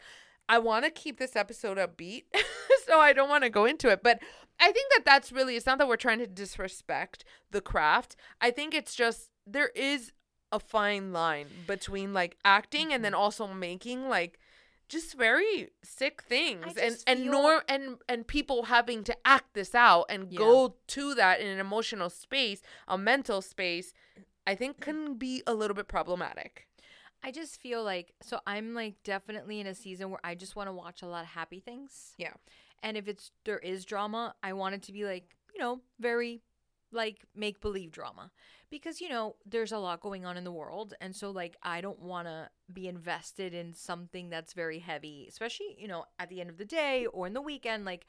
I want to keep this episode upbeat, so I don't want to go into it. But I think that that's really, it's not that we're trying to disrespect the craft. I think it's just, there is a fine line between like acting and then also making like just very sick things and and feel... norm and and people having to act this out and yeah. go to that in an emotional space, a mental space, I think can be a little bit problematic. I just feel like, so I'm like definitely in a season where I just want to watch a lot of happy things. Yeah. And if it's, there is drama, I want it to be like, you know, very like make believe drama, because, you know, there's a lot going on in the world. And so like, I don't want to be invested in something that's very heavy, especially, you know, at the end of the day or in the weekend. Like,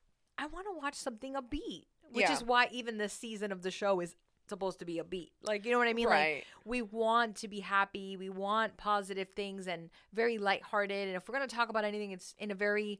I want to watch something upbeat, which yeah. is why even this season of the show is supposed to be a beat, like, you know what I mean? Right. Like, we want to be happy, we want positive things and very lighthearted, and if we're going to talk about anything, it's in a very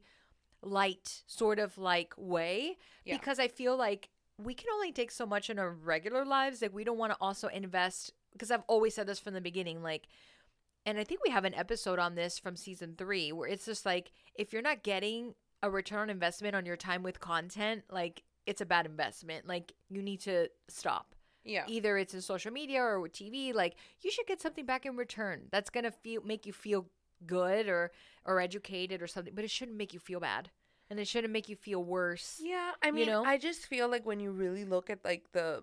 light sort of like way, yeah. because I feel like we can only take so much in our regular lives. Like, we don't want to also invest, because I've always said this from the beginning, like, and I think we have an episode on this from season three where it's just like, if you're not getting a return on investment on your time with content, like, it's a bad investment. Like, you need to stop. Yeah. Either it's in social media or with T V, like, you should get something back in return that's going to feel make you feel good or or educated or something, but it shouldn't make you feel bad. And it shouldn't make you feel worse. Yeah, I mean, you know? I just feel like when you really look at like the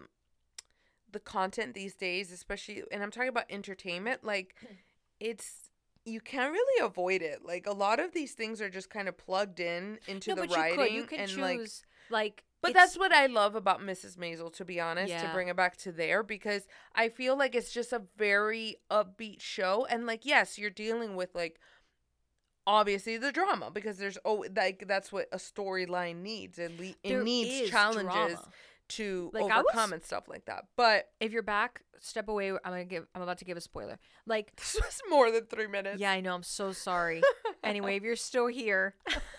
the content these days, especially, and I'm talking about entertainment, like, it's, you can't really avoid it. Like, a lot of these things are just kind of plugged in into no, the but writing. You, could. you can and choose, like, like But that's what I love about Missus Maisel, to be honest, yeah. to bring it back to there, because I feel like it's just a very upbeat show. And, like, yes, you're dealing with, like, obviously the drama, because there's, oh, like, that's what a storyline needs. It, le- it needs challenges drama. to like, overcome was, and stuff like that. But if you're back, step away. I'm gonna give. I'm about to give a spoiler. Like, this was more than three minutes. Yeah, I know. I'm so sorry. Anyway, if you're still here.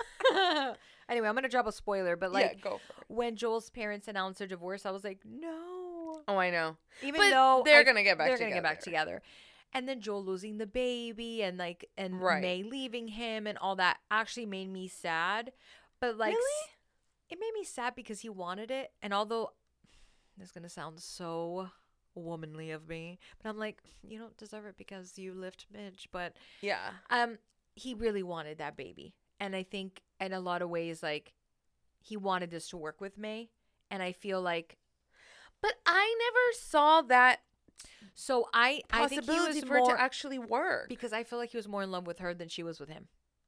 Anyway, I'm going to drop a spoiler, but like, yeah, go for it. When Joel's parents announced their divorce, I was like, no. Oh, I know. Even but though they're going to get back they're together. They're going to get back together. And then Joel losing the baby and like, and right. May leaving him and all that actually made me sad. But like, really? It made me sad because he wanted it. And although this is going to sound so womanly of me, but I'm like, you don't deserve it because you lift Midge. But yeah, um, he really wanted that baby. And I think in a lot of ways, like, he wanted this to work with May. And I feel like... But I never saw that so I, I think he was for more, it to actually work. Because I feel like he was more in love with her than she was with him.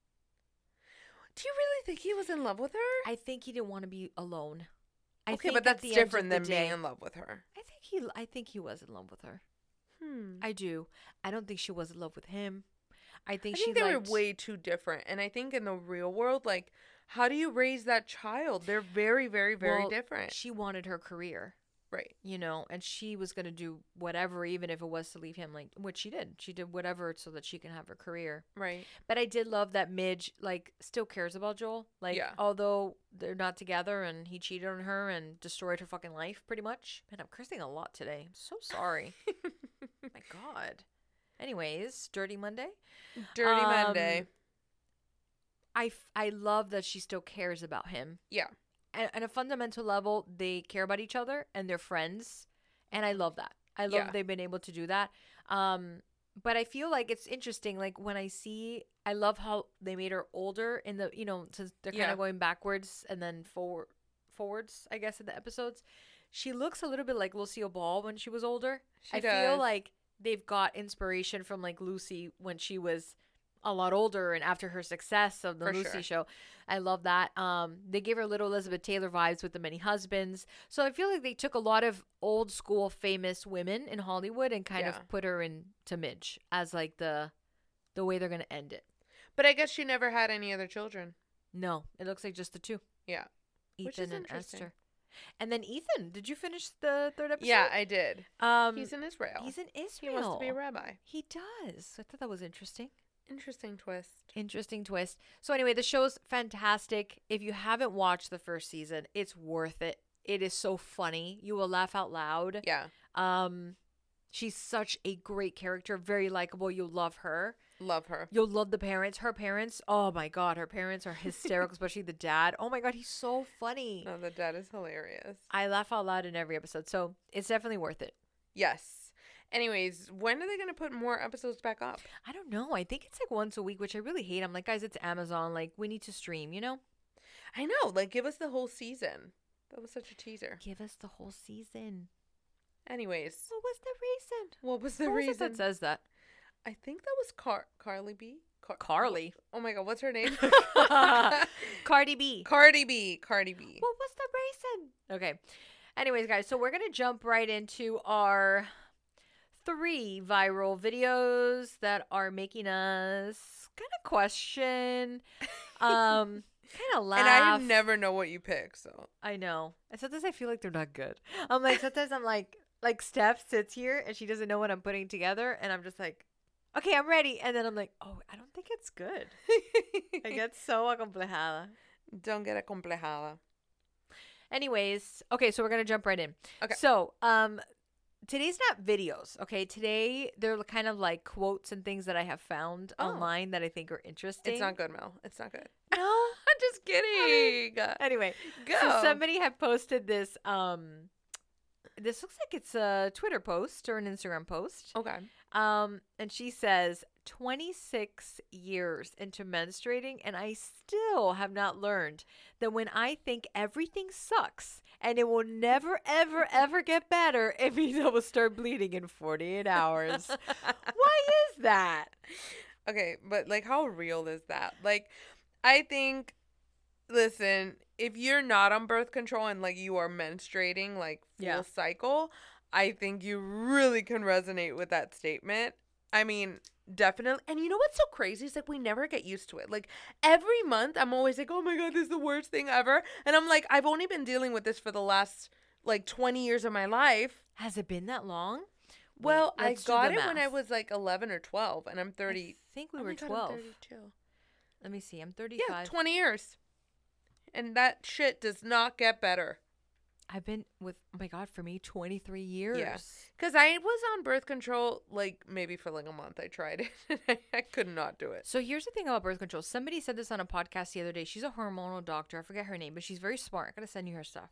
Do you really think he was in love with her? I think he didn't want to be alone. I okay, but that's different than being in love with her. I think he I think he was in love with her. Hmm. I do. I don't think she was in love with him. I think I she think they liked... were way too different. And I think in the real world, like, how do you raise that child? They're very, very, very well, different. She wanted her career. Right. You know, and she was going to do whatever, even if it was to leave him, like, which she did. She did whatever so that she can have her career. Right. But I did love that Midge, like, still cares about Joel. Like, yeah. although they're not together and he cheated on her and destroyed her fucking life, pretty much. Man, I'm cursing a lot today. I'm so sorry. My God. Anyways, Dirty Monday. Dirty um, Monday. I, f- I love that she still cares about him. Yeah. And at a fundamental level, they care about each other and they're friends. And I love that. I love yeah. they've been able to do that. Um, but I feel like it's interesting. Like when I see, I love how they made her older in the, you know, since they're kind of yeah. going backwards and then forward, forwards, I guess, in the episodes. She looks a little bit like Lucille Ball when she was older. She I does. feel like they've got inspiration from like Lucy when she was a lot older and after her success of the For Lucy sure. show. I love that. Um, they gave her little Elizabeth Taylor vibes with The Many Husbands. So I feel like they took a lot of old school famous women in Hollywood and kind yeah. of put her into Midge as like the the way they're going to end it. But I guess she never had any other children. No, it looks like just the two. Yeah. Ethan and Esther. And then Ethan, did you finish the third episode? Yeah, I did. Um, he's in Israel. He's in Israel. He wants to be a rabbi. He does. I thought that was interesting. Interesting twist. Interesting twist. So anyway, the show's fantastic. If you haven't watched the first season, it's worth it. It is so funny. You will laugh out loud. Yeah. Um, she's such a great character, very likable. You'll love her. Love her. You'll love the parents. Her parents, oh my God, her parents are hysterical, especially the dad. Oh my God, he's so funny. No, the dad is hilarious. I laugh out loud in every episode, so it's definitely worth it. Yes. Anyways, when are they going to put more episodes back up? I don't know. I think it's like once a week, which I really hate. I'm like, guys, it's Amazon. Like, we need to stream, you know? I know. Like, give us the whole season. That was such a teaser. Give us the whole season. Anyways. What was the reason? What was the Who reason? was it that says that? I think that was Car- Carly B. Car- Carly. Oh my God, what's her name? Cardi B. Cardi B. Cardi B. What was the reason? Okay. Anyways, guys, so we're going to jump right into our three viral videos that are making us kind of question, um, kind of laugh. And I never know what you pick, so. I know. And sometimes I feel like they're not good. I'm like, sometimes I'm like, like Steph sits here and she doesn't know what I'm putting together. And I'm just like, okay, I'm ready. And then I'm like, oh, I don't think it's good. I get so acomplejada. Don't get acomplejada. Anyways, okay, so we're going to jump right in. Okay. So, um, today's not videos, okay? Today, they're kind of like quotes and things that I have found Oh. online that I think are interesting. It's not good, Mel. It's not good. No? I'm just kidding. Anyway, Go. so somebody had posted this, um, this looks like it's a Twitter post or an Instagram post. Okay. Um, and she says, twenty-six years into menstruating, and I still have not learned that when I think everything sucks and it will never, ever, ever get better, it means I will start bleeding in forty-eight hours. Why is that? Okay, but like, how real is that? Like, I think, listen, if you're not on birth control and like you are menstruating, like full Yeah. cycle, I think you really can resonate with that statement. I mean, definitely. And you know what's so crazy? It's like we never get used to it. Like every month, I'm always like, oh my God, this is the worst thing ever. And I'm like, I've only been dealing with this for the last like twenty years of my life. Has it been that long? Well, Wait, I let's do got the it when I math. was like eleven or twelve, and I'm thirty. I think we Oh my were God, I'm twelve. thirty-two. Let me see. I'm thirty-five. Yeah, twenty years. And that shit does not get better. I've been with, oh my God, for me, twenty-three years. Yeah. Because I was on birth control, like, maybe for like a month. I tried it. I, I could not do it. So here's the thing about birth control. Somebody said this on a podcast the other day. She's a hormonal doctor. I forget her name, but she's very smart. I gotta send you her stuff.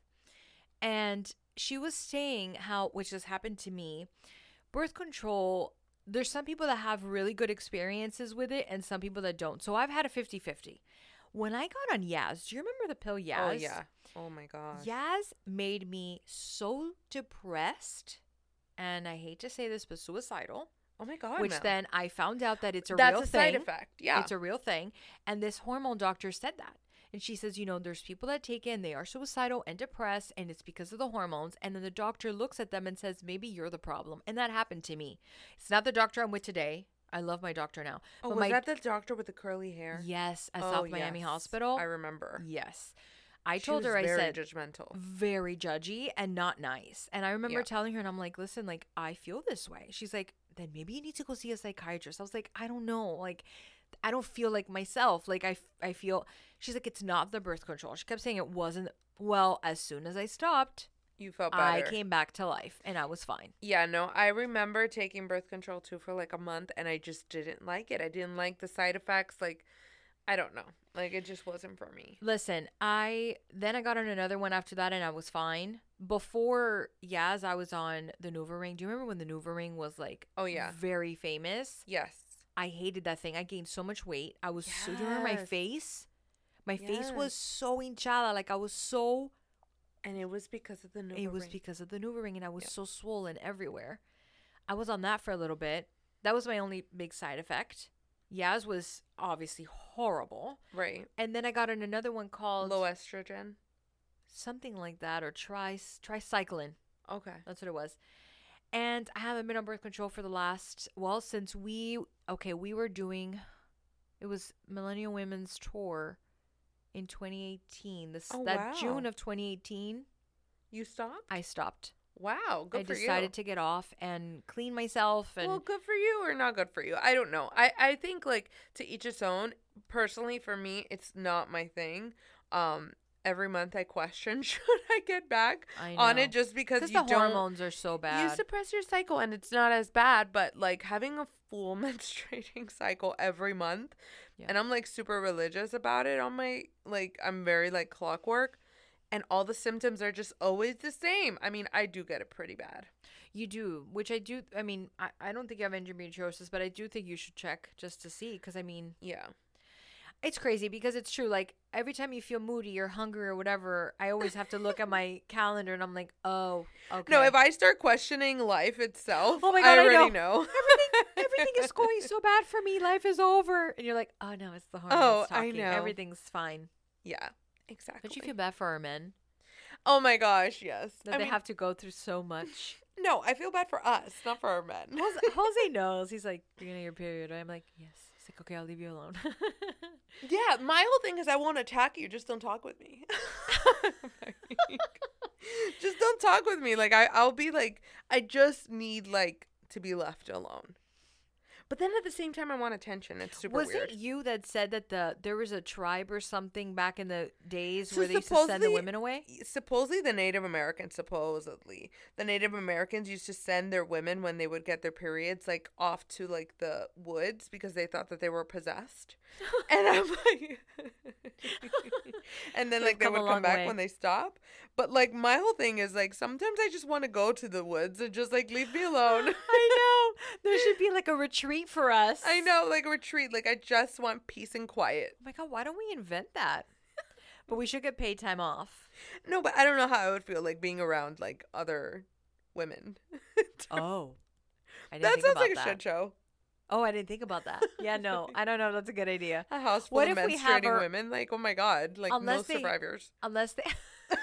And she was saying how, which has happened to me, birth control, there's some people that have really good experiences with it and some people that don't. So I've had a fifty-fifty. When I got on Yaz, do you remember the pill Yaz? Oh, yeah. Oh, my gosh. Yaz made me so depressed, and I hate to say this, but suicidal. Oh, my God, Which Mel. then I found out that it's a That's real a thing. side effect. Yeah. It's a real thing. And this hormone doctor said that. And she says, you know, there's people that take it and they are suicidal and depressed, and it's because of the hormones. And then the doctor looks at them and says, maybe you're the problem. And that happened to me. It's not the doctor I'm with today. I love my doctor now. oh, but was my, that the doctor with the curly hair? Yes, at Oh, South Miami yes. Hospital. I remember. Yes. I She told was her, I very said, judgmental. very judgy and not nice. And I remember Yeah. telling her, and I'm like, listen, like, I feel this way. She's like, then maybe you need to go see a psychiatrist. I was like, I don't know. Like, I don't feel like myself. Like, I, I feel, she's like, it's not the birth control. She kept saying it wasn't. Well, as soon as I stopped, You felt better. I came back to life and I was fine. Yeah, no, I remember taking birth control too for like a month, and I just didn't like it. I didn't like the side effects. Like, I don't know. Like, it just wasn't for me. Listen, I, then I got on another one after that and I was fine. Before Yaz, I was on the NuvaRing. Do you remember when the NuvaRing was like, Oh, yeah. very famous? Yes. I hated that thing. I gained so much weight. I was so, do you remember my Yes. face? My face Yes. was so hinchada. Like I was so, And it was because of the new it was because of the NuvaRing, and I was so swollen everywhere. I was on that for a little bit. That was my only big side effect. Yaz was obviously horrible. Right. And then I got on another one called Low estrogen. something like that, or tri tricycline. Okay. That's what it was. And I haven't been on birth control for the last, well, since we, okay, we were doing, it was Millennial Women's Tour in twenty eighteen. This, Oh, that wow. June of twenty eighteen, You stopped? I stopped. Wow. Good I for decided you. to get off and clean myself. And Well, good for you or not good for you. I don't know. I, I think, like, to each its own. Personally, for me, it's not my thing. Um, every month I question, should I get back I on know. it, just because because you the don't. hormones are so bad. You suppress your cycle and it's not as bad, but like having a full menstruating cycle every month. Yeah. And I'm like super religious about it on my, like, I'm very like clockwork. And all the symptoms are just always the same. I mean, I do get it pretty bad. You do, which I do. I mean, I, I don't think you have endometriosis, but I do think you should check just to see. Because, I mean, Yeah. it's crazy because it's true. Like, every time you feel moody or hungry or whatever, I always have to look at my calendar and I'm like, oh, okay. No, if I start questioning life itself, Oh my God, I I already know. know. everything, everything is going so bad for me. Life is over. And you're like, oh, no, it's the hormones Oh, I talking. know. Everything's fine. Yeah, exactly. Don't you feel bad for our men? Oh my gosh, yes. That I they mean, have to go through so much? no, I feel bad for us, not for our men. Jose, Jose knows. He's like, you're going to your period, right? I'm like, yes. He's like, okay, I'll leave you alone. Yeah, my whole thing is I won't attack you. Just don't talk with me. Just don't talk with me. Like, I, I'll be like, I just need, like, to be left alone. But then at the same time, I want attention. It's super was weird. it you that said that the there was a tribe or something back in the days So where they used to send the supposedly- women away? Supposedly the Native Americans, supposedly, the Native Americans used to send their women when they would get their periods, like, off to, like, the woods because they thought that they were possessed. And I'm like... and then, They've like, they come a would long come back way. when they stop. But, like, my whole thing is, like, sometimes I just want to go to the woods and just, like, leave me alone. I know. There should be like a retreat for us. I know, like, a retreat. Like, I just want peace and quiet. Oh my God, why don't we invent that? But we should get paid time off. No, but I don't know how I would feel, like, being around, like, other women. Oh. I didn't That think sounds about like a that. shit show. Oh, I didn't think about that. Yeah, no. I don't know. That's a good idea. A house full What of if we have menstruating our- women. Like, oh my God. Like, Unless most they- survivors. Unless they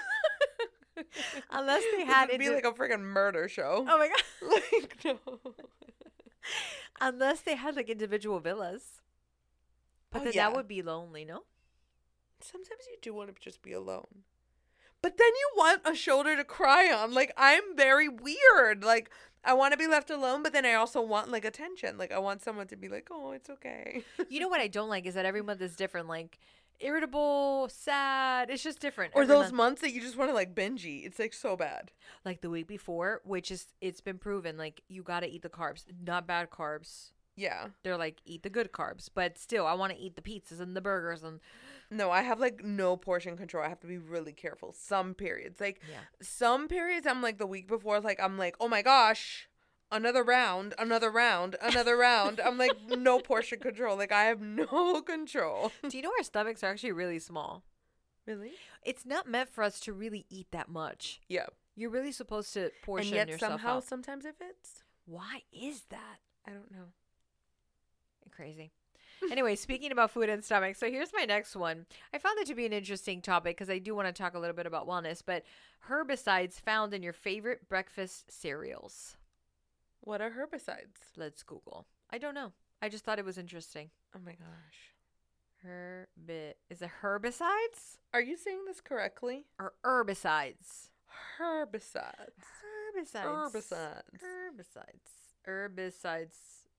Unless they This had would be indi- like a freaking murder show. Oh my God. Like, no. Unless they had like individual villas. But Oh, then yeah. that would be lonely, no? Sometimes you do want to just be alone. But then you want a shoulder to cry on. Like, I'm very weird. Like, I want to be left alone, but then I also want, like, attention. Like, I want someone to be like, oh, it's okay. You know what I don't like is that every month is different. Like irritable, sad. It's just different. Or every those month. months that you just want to, like, binge eat. It's, like, so bad. Like the week before, which is it's been proven. Like you gotta eat the carbs, not bad carbs. Yeah. They're like eat the good carbs, but still, I want to eat the pizzas and the burgers and No, I have, like, no portion control. I have to be really careful. Some periods. Like, yeah. some periods I'm, like, the week before, like, I'm like, oh, my gosh. Another round, another round, another round. I'm like, no portion control. Like, I have no control. Do you know our stomachs are actually really small? Really? It's not meant for us to really eat that much. Yeah. You're really supposed to portion And yet yourself somehow, out. sometimes it fits. Why is that? I don't know. Crazy. Anyway, speaking about food and stomach, so here's my next one. I found it to be an interesting topic because I do want to talk a little bit about wellness, but herbicides found in your favorite breakfast cereals. What are herbicides? Let's Google. I don't know. I just thought it was interesting. Oh my gosh. Herbi is it herbicides Are you saying this correctly? or herbicides? Herbicides. Herbicides. Herbicides. Herbicides. Herbicides.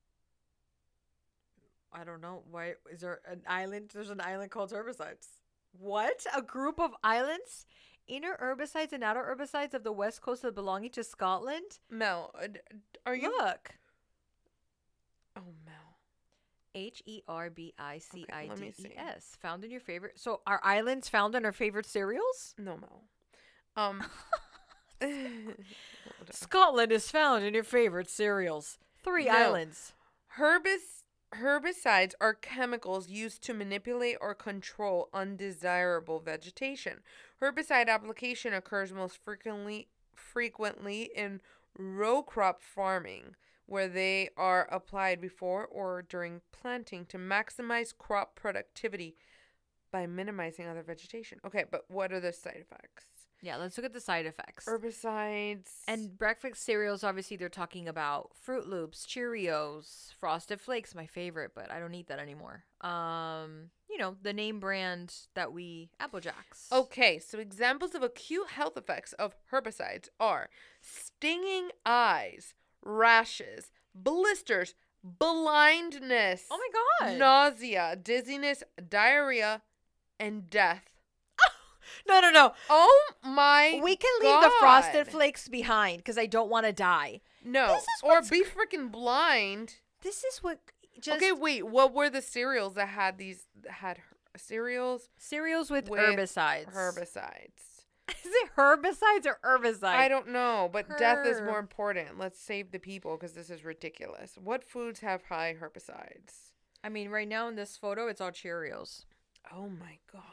I don't know. Why is there an island? There's an island called herbicides. What? A group of islands? Inner herbicides and outer herbicides of the west coast of belonging to Scotland? Mel, uh, d- are you? Look. Oh, Mel. H E R B I C I Okay, let D me E see. S. Found in your favorite. So are islands found in our favorite cereals? No, Mel. Um. hold on. Scotland is found in your favorite cereals. Three No. islands. Herbis- herbicides are chemicals used to manipulate or control undesirable vegetation. Herbicide application occurs most frequently frequently in row crop farming, where they are applied before or during planting to maximize crop productivity by minimizing other vegetation. Okay, but what are the side effects? Yeah, let's look at the side effects. Herbicides. And breakfast cereals, obviously, they're talking about Fruit Loops, Cheerios, Frosted Flakes, my favorite, but I don't eat that anymore. Um, you know, the name brand that we, Apple Jacks. Okay, so examples of acute health effects of herbicides are stinging eyes, rashes, blisters, blindness, Oh my God. nausea, dizziness, diarrhea, and death. No, no, no. Oh my We can leave the Frosted God. Flakes behind because I don't want to die. No, This is or what's be freaking blind This is what just Okay, wait. What were the cereals that had these had her- cereals cereals with, with herbicides. herbicides? Is it herbicides or herbicides? I don't know, but death is Her- more important. Let's save the people because this is ridiculous. What foods have high herbicides? I mean, right now in this photo, it's all Cheerios. Oh my god.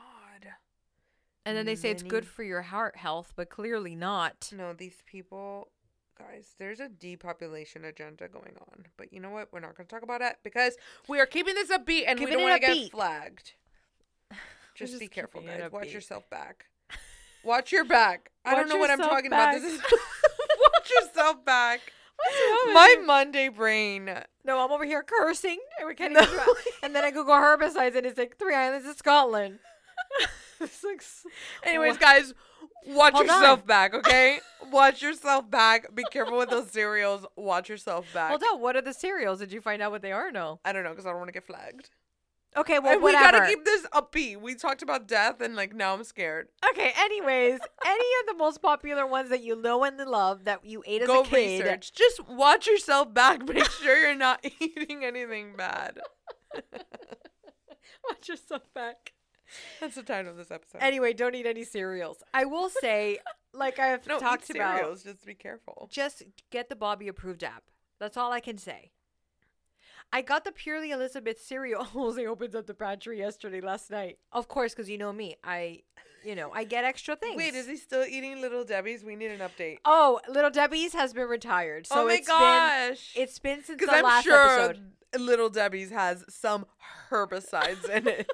And then they say it's good Many- for your heart health, but clearly not. No, these people, guys, there's a depopulation agenda going on. But you know what? We're not going to talk about it because we are keeping this upbeat and Keeping we don't it want to get upbeat. flagged. Just, just be careful, keeping it guys. Watch upbeat. yourself back. Watch your back. I Watch don't know what I'm yourself talking back. about. This is watch yourself back. What's wrong with My you? Monday brain. No, I'm over here cursing, and we can't No. even. Try. And then I Google herbicides, and it's like three islands of Scotland. It's like, s- Anyways, Wha- guys, watch Hold yourself on. back, okay? Watch yourself back. Be careful with those cereals. Watch yourself back. hold on. What are the cereals? Did you find out what they are? or No. I don't know because I don't want to get flagged. Okay, well, And we whatever. gotta keep this upbeat. We talked about death, and like now I'm scared. Okay, anyways, any of the most popular ones that you know and love that you ate as Go a kid. research. Just watch yourself back. Make sure you're not eating anything bad. Watch yourself back. That's the title of this episode. Anyway, don't eat any cereals. I will say, like I've no, talked eat about, cereals. Just be careful. just get the Bobby approved app. That's all I can say. I got the Purely Elizabeth cereal. Jose opens up the pantry yesterday, last night. Of course, because you know me. I, you know, I get extra things. Wait, is he still eating Little Debbie's? We need an update. Oh, Little Debbie's has been retired. So oh my it's gosh. been it's been since Because the I'm last sure episode. Little Debbie's has some herbicides in it.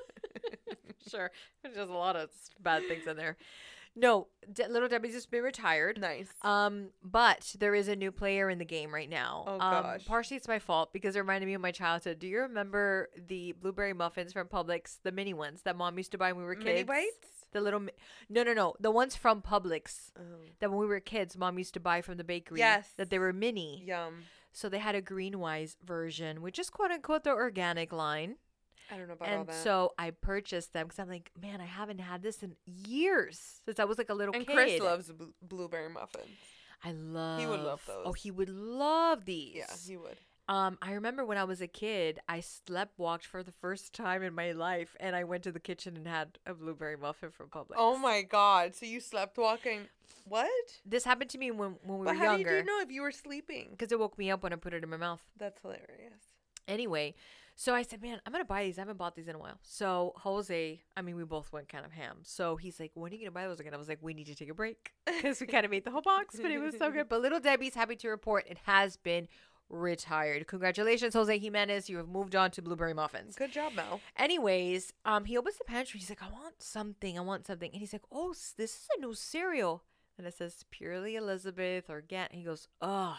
Sure, there's a lot of bad things in there. No, De- Little Debbie's has been retired. Nice. Um, but there is a new player in the game right now. Oh, um, gosh. Partially it's my fault because it reminded me of my childhood. Do you remember the blueberry muffins from Publix, the mini ones that Mom used to buy when we were kids? Mini bites? The little, mi- no, no, no, the ones from Publix Oh. that when we were kids, Mom used to buy from the bakery. Yes. That they were mini. Yum. So they had a Greenwise version, which is quote unquote the organic line. I don't know about all And that. so I purchased them because I'm like, man, I haven't had this in years since I was like a little and kid. Chris loves bl- blueberry muffins. I love. He would love Oh, those. he would love these. Yeah, he would. Um, I remember when I was a kid, I slept walked for the first time in my life, and I went to the kitchen and had a blueberry muffin from Publix. Oh my god. So you slept walking. What? This happened to me when when we But were how younger. did you know if you were sleeping? Because it woke me up when I put it in my mouth. That's hilarious. Anyway, so I said, man, I'm going to buy these. I haven't bought these in a while. So Jose, I mean, we both went kind of ham. So he's like, when are you going to buy those again? I was like, we need to take a break because we kind of ate the whole box, but it was so good. But Little Debbie's, happy to report, it has been retired. Congratulations, Jose Jimenez. You have moved on to blueberry muffins. Good job, Mel. Anyways, um, he opens the pantry. He's like, I want something. I want something. And he's like, oh, s- this is a new cereal. And it says Purely Elizabeth Organic. He goes, oh,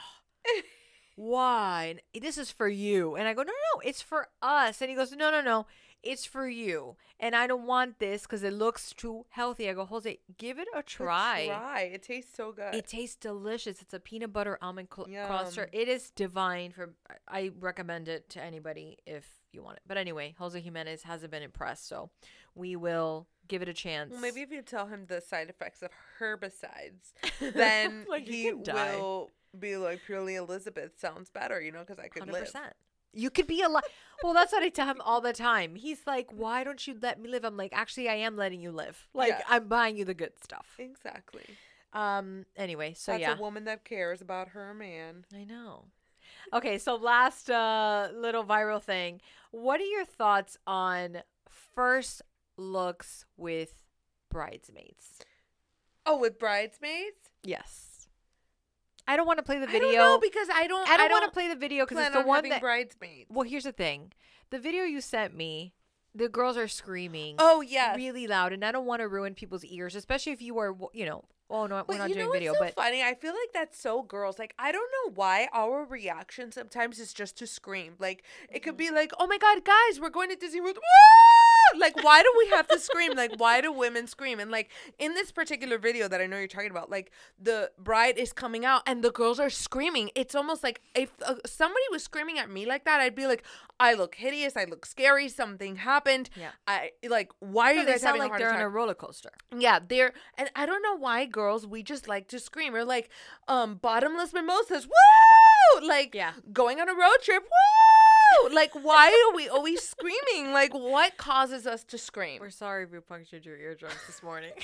why? And this is for you. And I go, no, no, no, it's for us. And he goes, no, no, no, it's for you. And I don't want this because it looks too healthy. I go, Jose, give it a try. Try. It tastes so good. It tastes delicious. It's a peanut butter almond cl- Yum. cluster. It is divine. For I recommend it to anybody if you want it. But anyway, Jose Jimenez hasn't been impressed, so we will give it a chance. Well, maybe if you tell him the side effects of herbicides, then Like, you he can die. will be like, Purely Elizabeth sounds better, you know, because I could one hundred live. percent. You could be alive. Well, that's what I tell him all the time. He's like, why don't you let me live? I'm like, actually, I am letting you live. Like, Yeah. I'm buying you the good stuff. Exactly. Um. Anyway, so That's yeah. a woman that cares about her man. I know. Okay, so last uh, little viral thing. What are your thoughts on first looks with bridesmaids? Oh, with bridesmaids? Yes. I don't want to play the I video. don't know because I don't. I don't, want to play the video because plan it's the on one having that. bridesmaids. Well, here's the thing. The video you sent me, the girls are screaming Oh yes. really loud, and I don't want to ruin people's ears, especially if you are, you know. Oh no, we're But not you doing know video, what's so but funny? I feel like that's so girls. Like I don't know why our reaction sometimes is just to scream. Like it could be like, "Oh my god, guys, we're going to Disney World!" Woo! Like why do we have to scream? Like why do women scream? And like in this particular video that I know you're talking about, like the bride is coming out and the girls are screaming. It's almost like if uh, somebody was screaming at me like that, I'd be like, "I look hideous. I look scary. Something happened." Yeah. I like why are no, you they guys sound having a like heart they're on attack? a roller coaster. Yeah, they're and I don't know why girls we just like to scream or like um bottomless mimosas. Woo! woo! Like, Yeah. going on a road trip, woo! Like, why are we always screaming? Like, what causes us to scream? We're sorry if we punctured your eardrums this morning.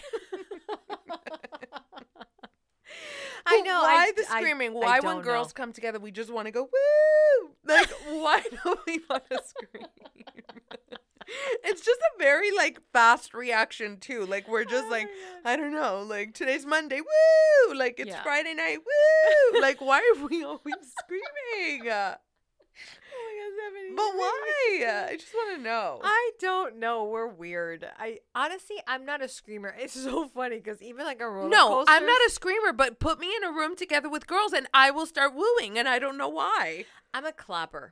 I But know. Why I, the I- screaming? I Why don't when girls know. come together, we just want to go woo? Like, why do we want to scream? It's just a very like fast reaction too. Like we're just Oh like, my I don't know. Like today's Monday, woo! Like it's Yeah. Friday night, woo! Like why are we always screaming? Uh, Oh my God, Stephanie, But you're why? making me Uh, I just want to know. I don't know. We're weird. I honestly, I'm not a screamer. It's so funny because even like a roller No, coaster. I'm not a screamer, but put me in a room together with girls and I will start wooing, and I don't know why. I'm a clapper.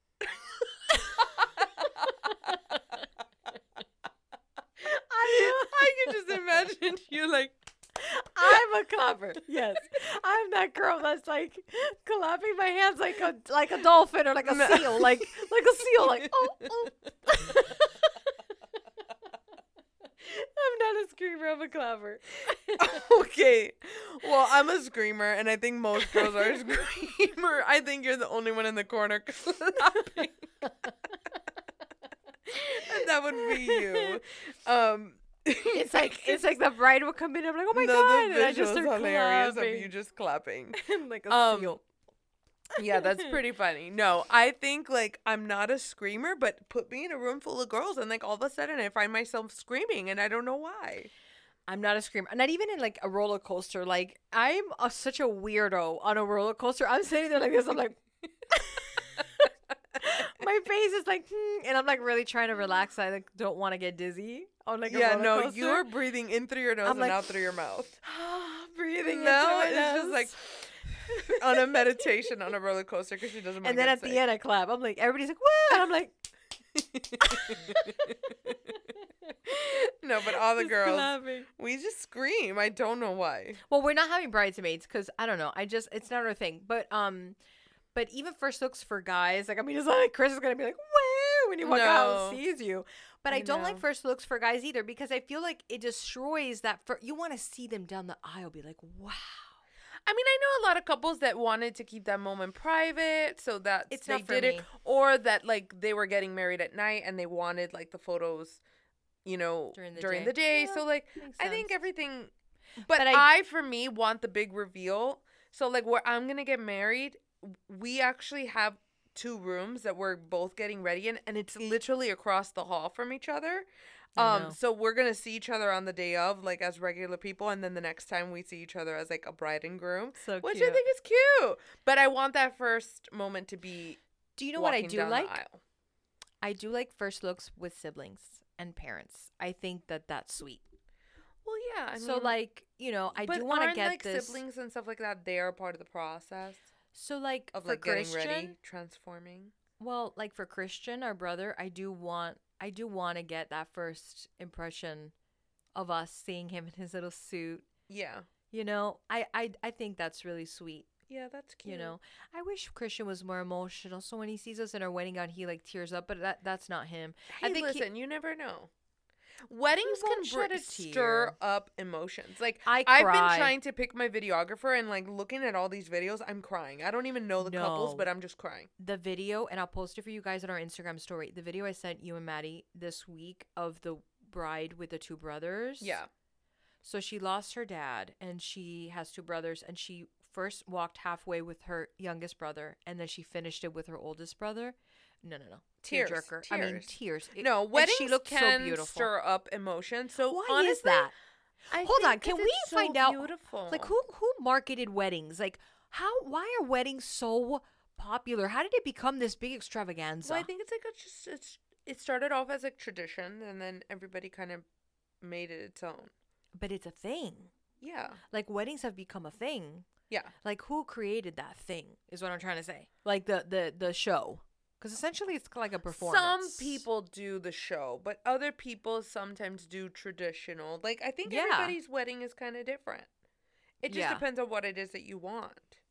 I, I can just imagine you like. I'm a clapper. Yes, I'm that girl that's like clapping my hands like a like a dolphin or like a No. seal, like like a seal, like oh. oh. I'm not a screamer. I'm a clapper. Okay, well, I'm a screamer, and I think most girls are a screamer. I think you're the only one in the corner clapping. And that would be you. Um, It's like it's like the bride will come in. I'm like, oh my no, god, the and I just visual's start hilarious clapping. of you just clapping. like a Um, seal. Yeah, that's pretty funny. No, I think like I'm not a screamer, but put me in a room full of girls, and like all of a sudden I find myself screaming, and I don't know why. I'm not a screamer. Not even in like a roller coaster. Like I'm a, such a weirdo on a roller coaster. I'm sitting there like this. I'm like, my face is like, hmm, and I'm like really trying to relax. I like don't want to get dizzy on like a Yeah, roller no, coaster. you're breathing in through your nose I'm and like, out through your mouth. breathing. No, into my it's just nose. like on a meditation on a roller coaster because she doesn't want And to then get at sick. the end, I clap. I'm like, everybody's like, whoa, and I'm like, No, but all the just girls, clapping. we just scream. I don't know why. Well, we're not having bridesmaids because I don't know. I just it's not our thing. But um, but even first looks for guys, like I mean, it's not like Chris is gonna be like, woo, when you walk out and No. sees you. But I, I don't like know. first looks for guys either because I feel like it destroys that. For you want to see them down the aisle, be like, wow. I mean, I know a lot of couples that wanted to keep that moment private so that It's they not for did me. it, or that like they were getting married at night and they wanted like the photos, you know, During the during day. the day. Yeah, So like, makes I think sense. everything, but, But I, I- for me, want the big reveal. So like, where I'm gonna get married, we actually have two rooms that we're both getting ready in, and it's literally across the hall from each other. I Um, know. so we're gonna see each other on the day of, like as regular people, and then the next time we see each other as like a bride and groom, So which cute. I think is cute. But I want that first moment to be. Do you know what I walking do down the like? aisle. I do like first looks with siblings and parents. I think that that's sweet. Well, yeah. I so mean, like you know, I but do want to aren't, get like this. siblings and stuff like that. They are part of the process So like of for like getting Christian, ready, transforming. well, like for Christian, our brother, I do want I do want to get that first impression of us seeing him in his little suit. Yeah. You know, I I I think that's really sweet. Yeah, that's cute. You know, I wish Christian was more emotional. So when he sees us in our wedding gown, he like tears up. But that that's not him. Hey, I think he- listen, you never know. Weddings won't can shed br- a stir tear. up emotions. Like I I've cry. been trying to pick my videographer and like looking at all these videos, I'm crying. I don't even know the couples, No. but I'm just crying. The video, and I'll post it for you guys on our Instagram story. The video I sent you and Maddie this week of the bride with the two brothers. Yeah. So she lost her dad, and she has two brothers, and she first walked halfway with her youngest brother, and then she finished it with her oldest brother. No, no, no. Tears, Tearjerker. I mean, tears. tears. It- No, and weddings she looked can so beautiful. stir up emotion. So Why honestly, is that? I Hold on, think can 'cause we it's so find out, Beautiful. Like who who marketed weddings? Like how why are weddings so popular? How did it become this big extravaganza? Well, I think it's like a just it's it started off as a tradition, and then everybody kind of made it its own. but it's a thing. Yeah. Like weddings have become a thing. Yeah. Like who created that thing is what I'm trying to say. Like the the the show, because essentially it's like a performance. Some people do the show, but other people sometimes do traditional. Like I think Yeah. everybody's wedding is kind of different. It just Yeah. depends on what it is that you want.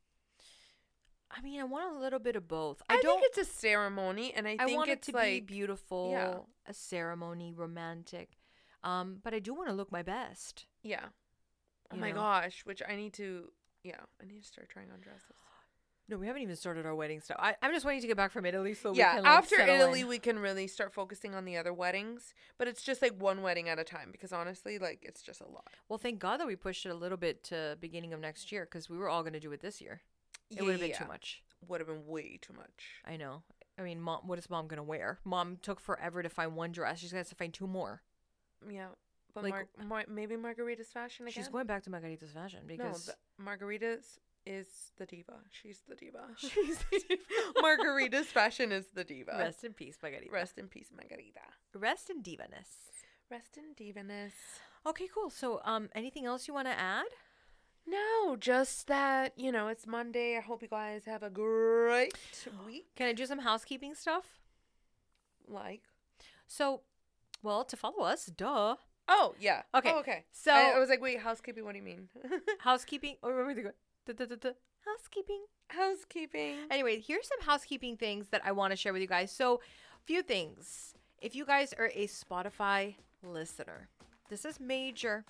I mean, I want a little bit of both. I, I, don't. think it's a ceremony, and I I think want it's it to like be beautiful, yeah. a ceremony, romantic. Um, but I do want to look my best. yeah. Oh you my know? gosh, which I need to. Yeah, I need to start trying on dresses. No, we haven't even started our wedding stuff. I, I'm just waiting to get back from Italy so Yeah, we can, like, after settle Italy, in. we can really start focusing on the other weddings. But it's just like one wedding at a time because honestly, like, it's just a lot. Well, thank God that we pushed it a little bit to beginning of next year because we were all going to do it this year. It would have been too much. Would have been way too much. I know. I mean, mom, what is mom going to wear? Mom took forever to find one dress. She's going to have to find two more. Yeah. But Like- Mar- Mar- maybe Margarita's fashion again? She's going back to Margarita's fashion because... No, but Margarita's is the diva. She's the diva. She's the diva. Margarita's fashion is the diva. Rest in peace, Margarita. Rest in peace, Margarita. Rest in divaness. Rest in divaness. Okay, cool. So, um, anything else you want to add? No, just that, you know, it's Monday. I hope you guys have a great week. Can I do some housekeeping stuff? Like? So, well, to follow us, duh. Oh, yeah. Okay, Oh, okay. so- I, I was like, wait, housekeeping, what do you mean? Housekeeping. Oh, remember the duh, duh, duh, duh. Housekeeping. Housekeeping. Anyway, here's some housekeeping things that I want to share with you guys. So, few things. If you guys are a Spotify listener, this is major.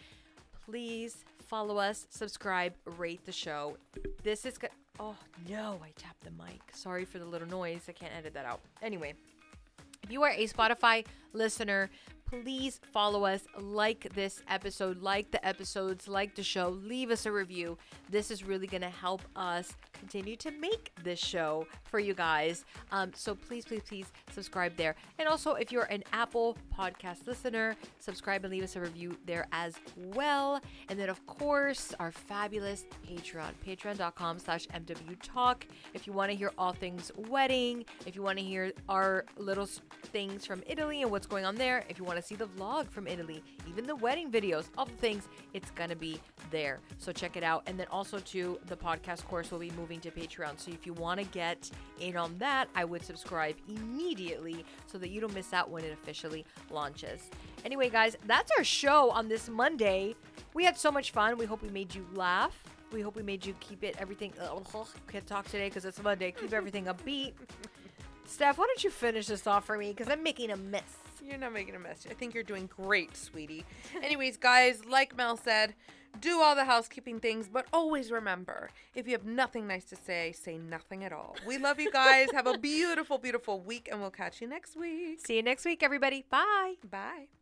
Please follow us, subscribe, rate the show. This is good. Oh, no, I tapped the mic. Sorry for the little noise. I can't edit that out. Anyway, if you are a Spotify listener, please follow us, like this episode, like the episodes, like the show, leave us a review. This is really going to help us continue to make this show for you guys. Um, so please, please, please subscribe there. And also, if you're an Apple podcast listener, subscribe and leave us a review there as well. And then, of course, our fabulous Patreon, patreon.com slash MW Talk. If you want to hear all things wedding, if you want to hear our little things from Italy and what's going on there, if you want to see the vlog from Italy, even the wedding videos, all the things, it's gonna be there. So check it out. And then also too, the podcast course will be moving to Patreon. So if you want to get in on that, I would subscribe immediately so that you don't miss out when it officially launches. Anyway, guys, that's our show on this Monday. We had so much fun. We hope we made you laugh. We hope we made you keep it everything. Oh, can't talk today because it's Monday. Keep everything upbeat. Steph, why don't you finish this off for me? Because I'm making a mess. You're not making a mess. I think you're doing great, sweetie. Anyways, guys, like Mel said, do all the housekeeping things, but always remember, if you have nothing nice to say, say nothing at all. We love you guys. Have a beautiful, beautiful week, and we'll catch you next week. See you next week, everybody. Bye. Bye.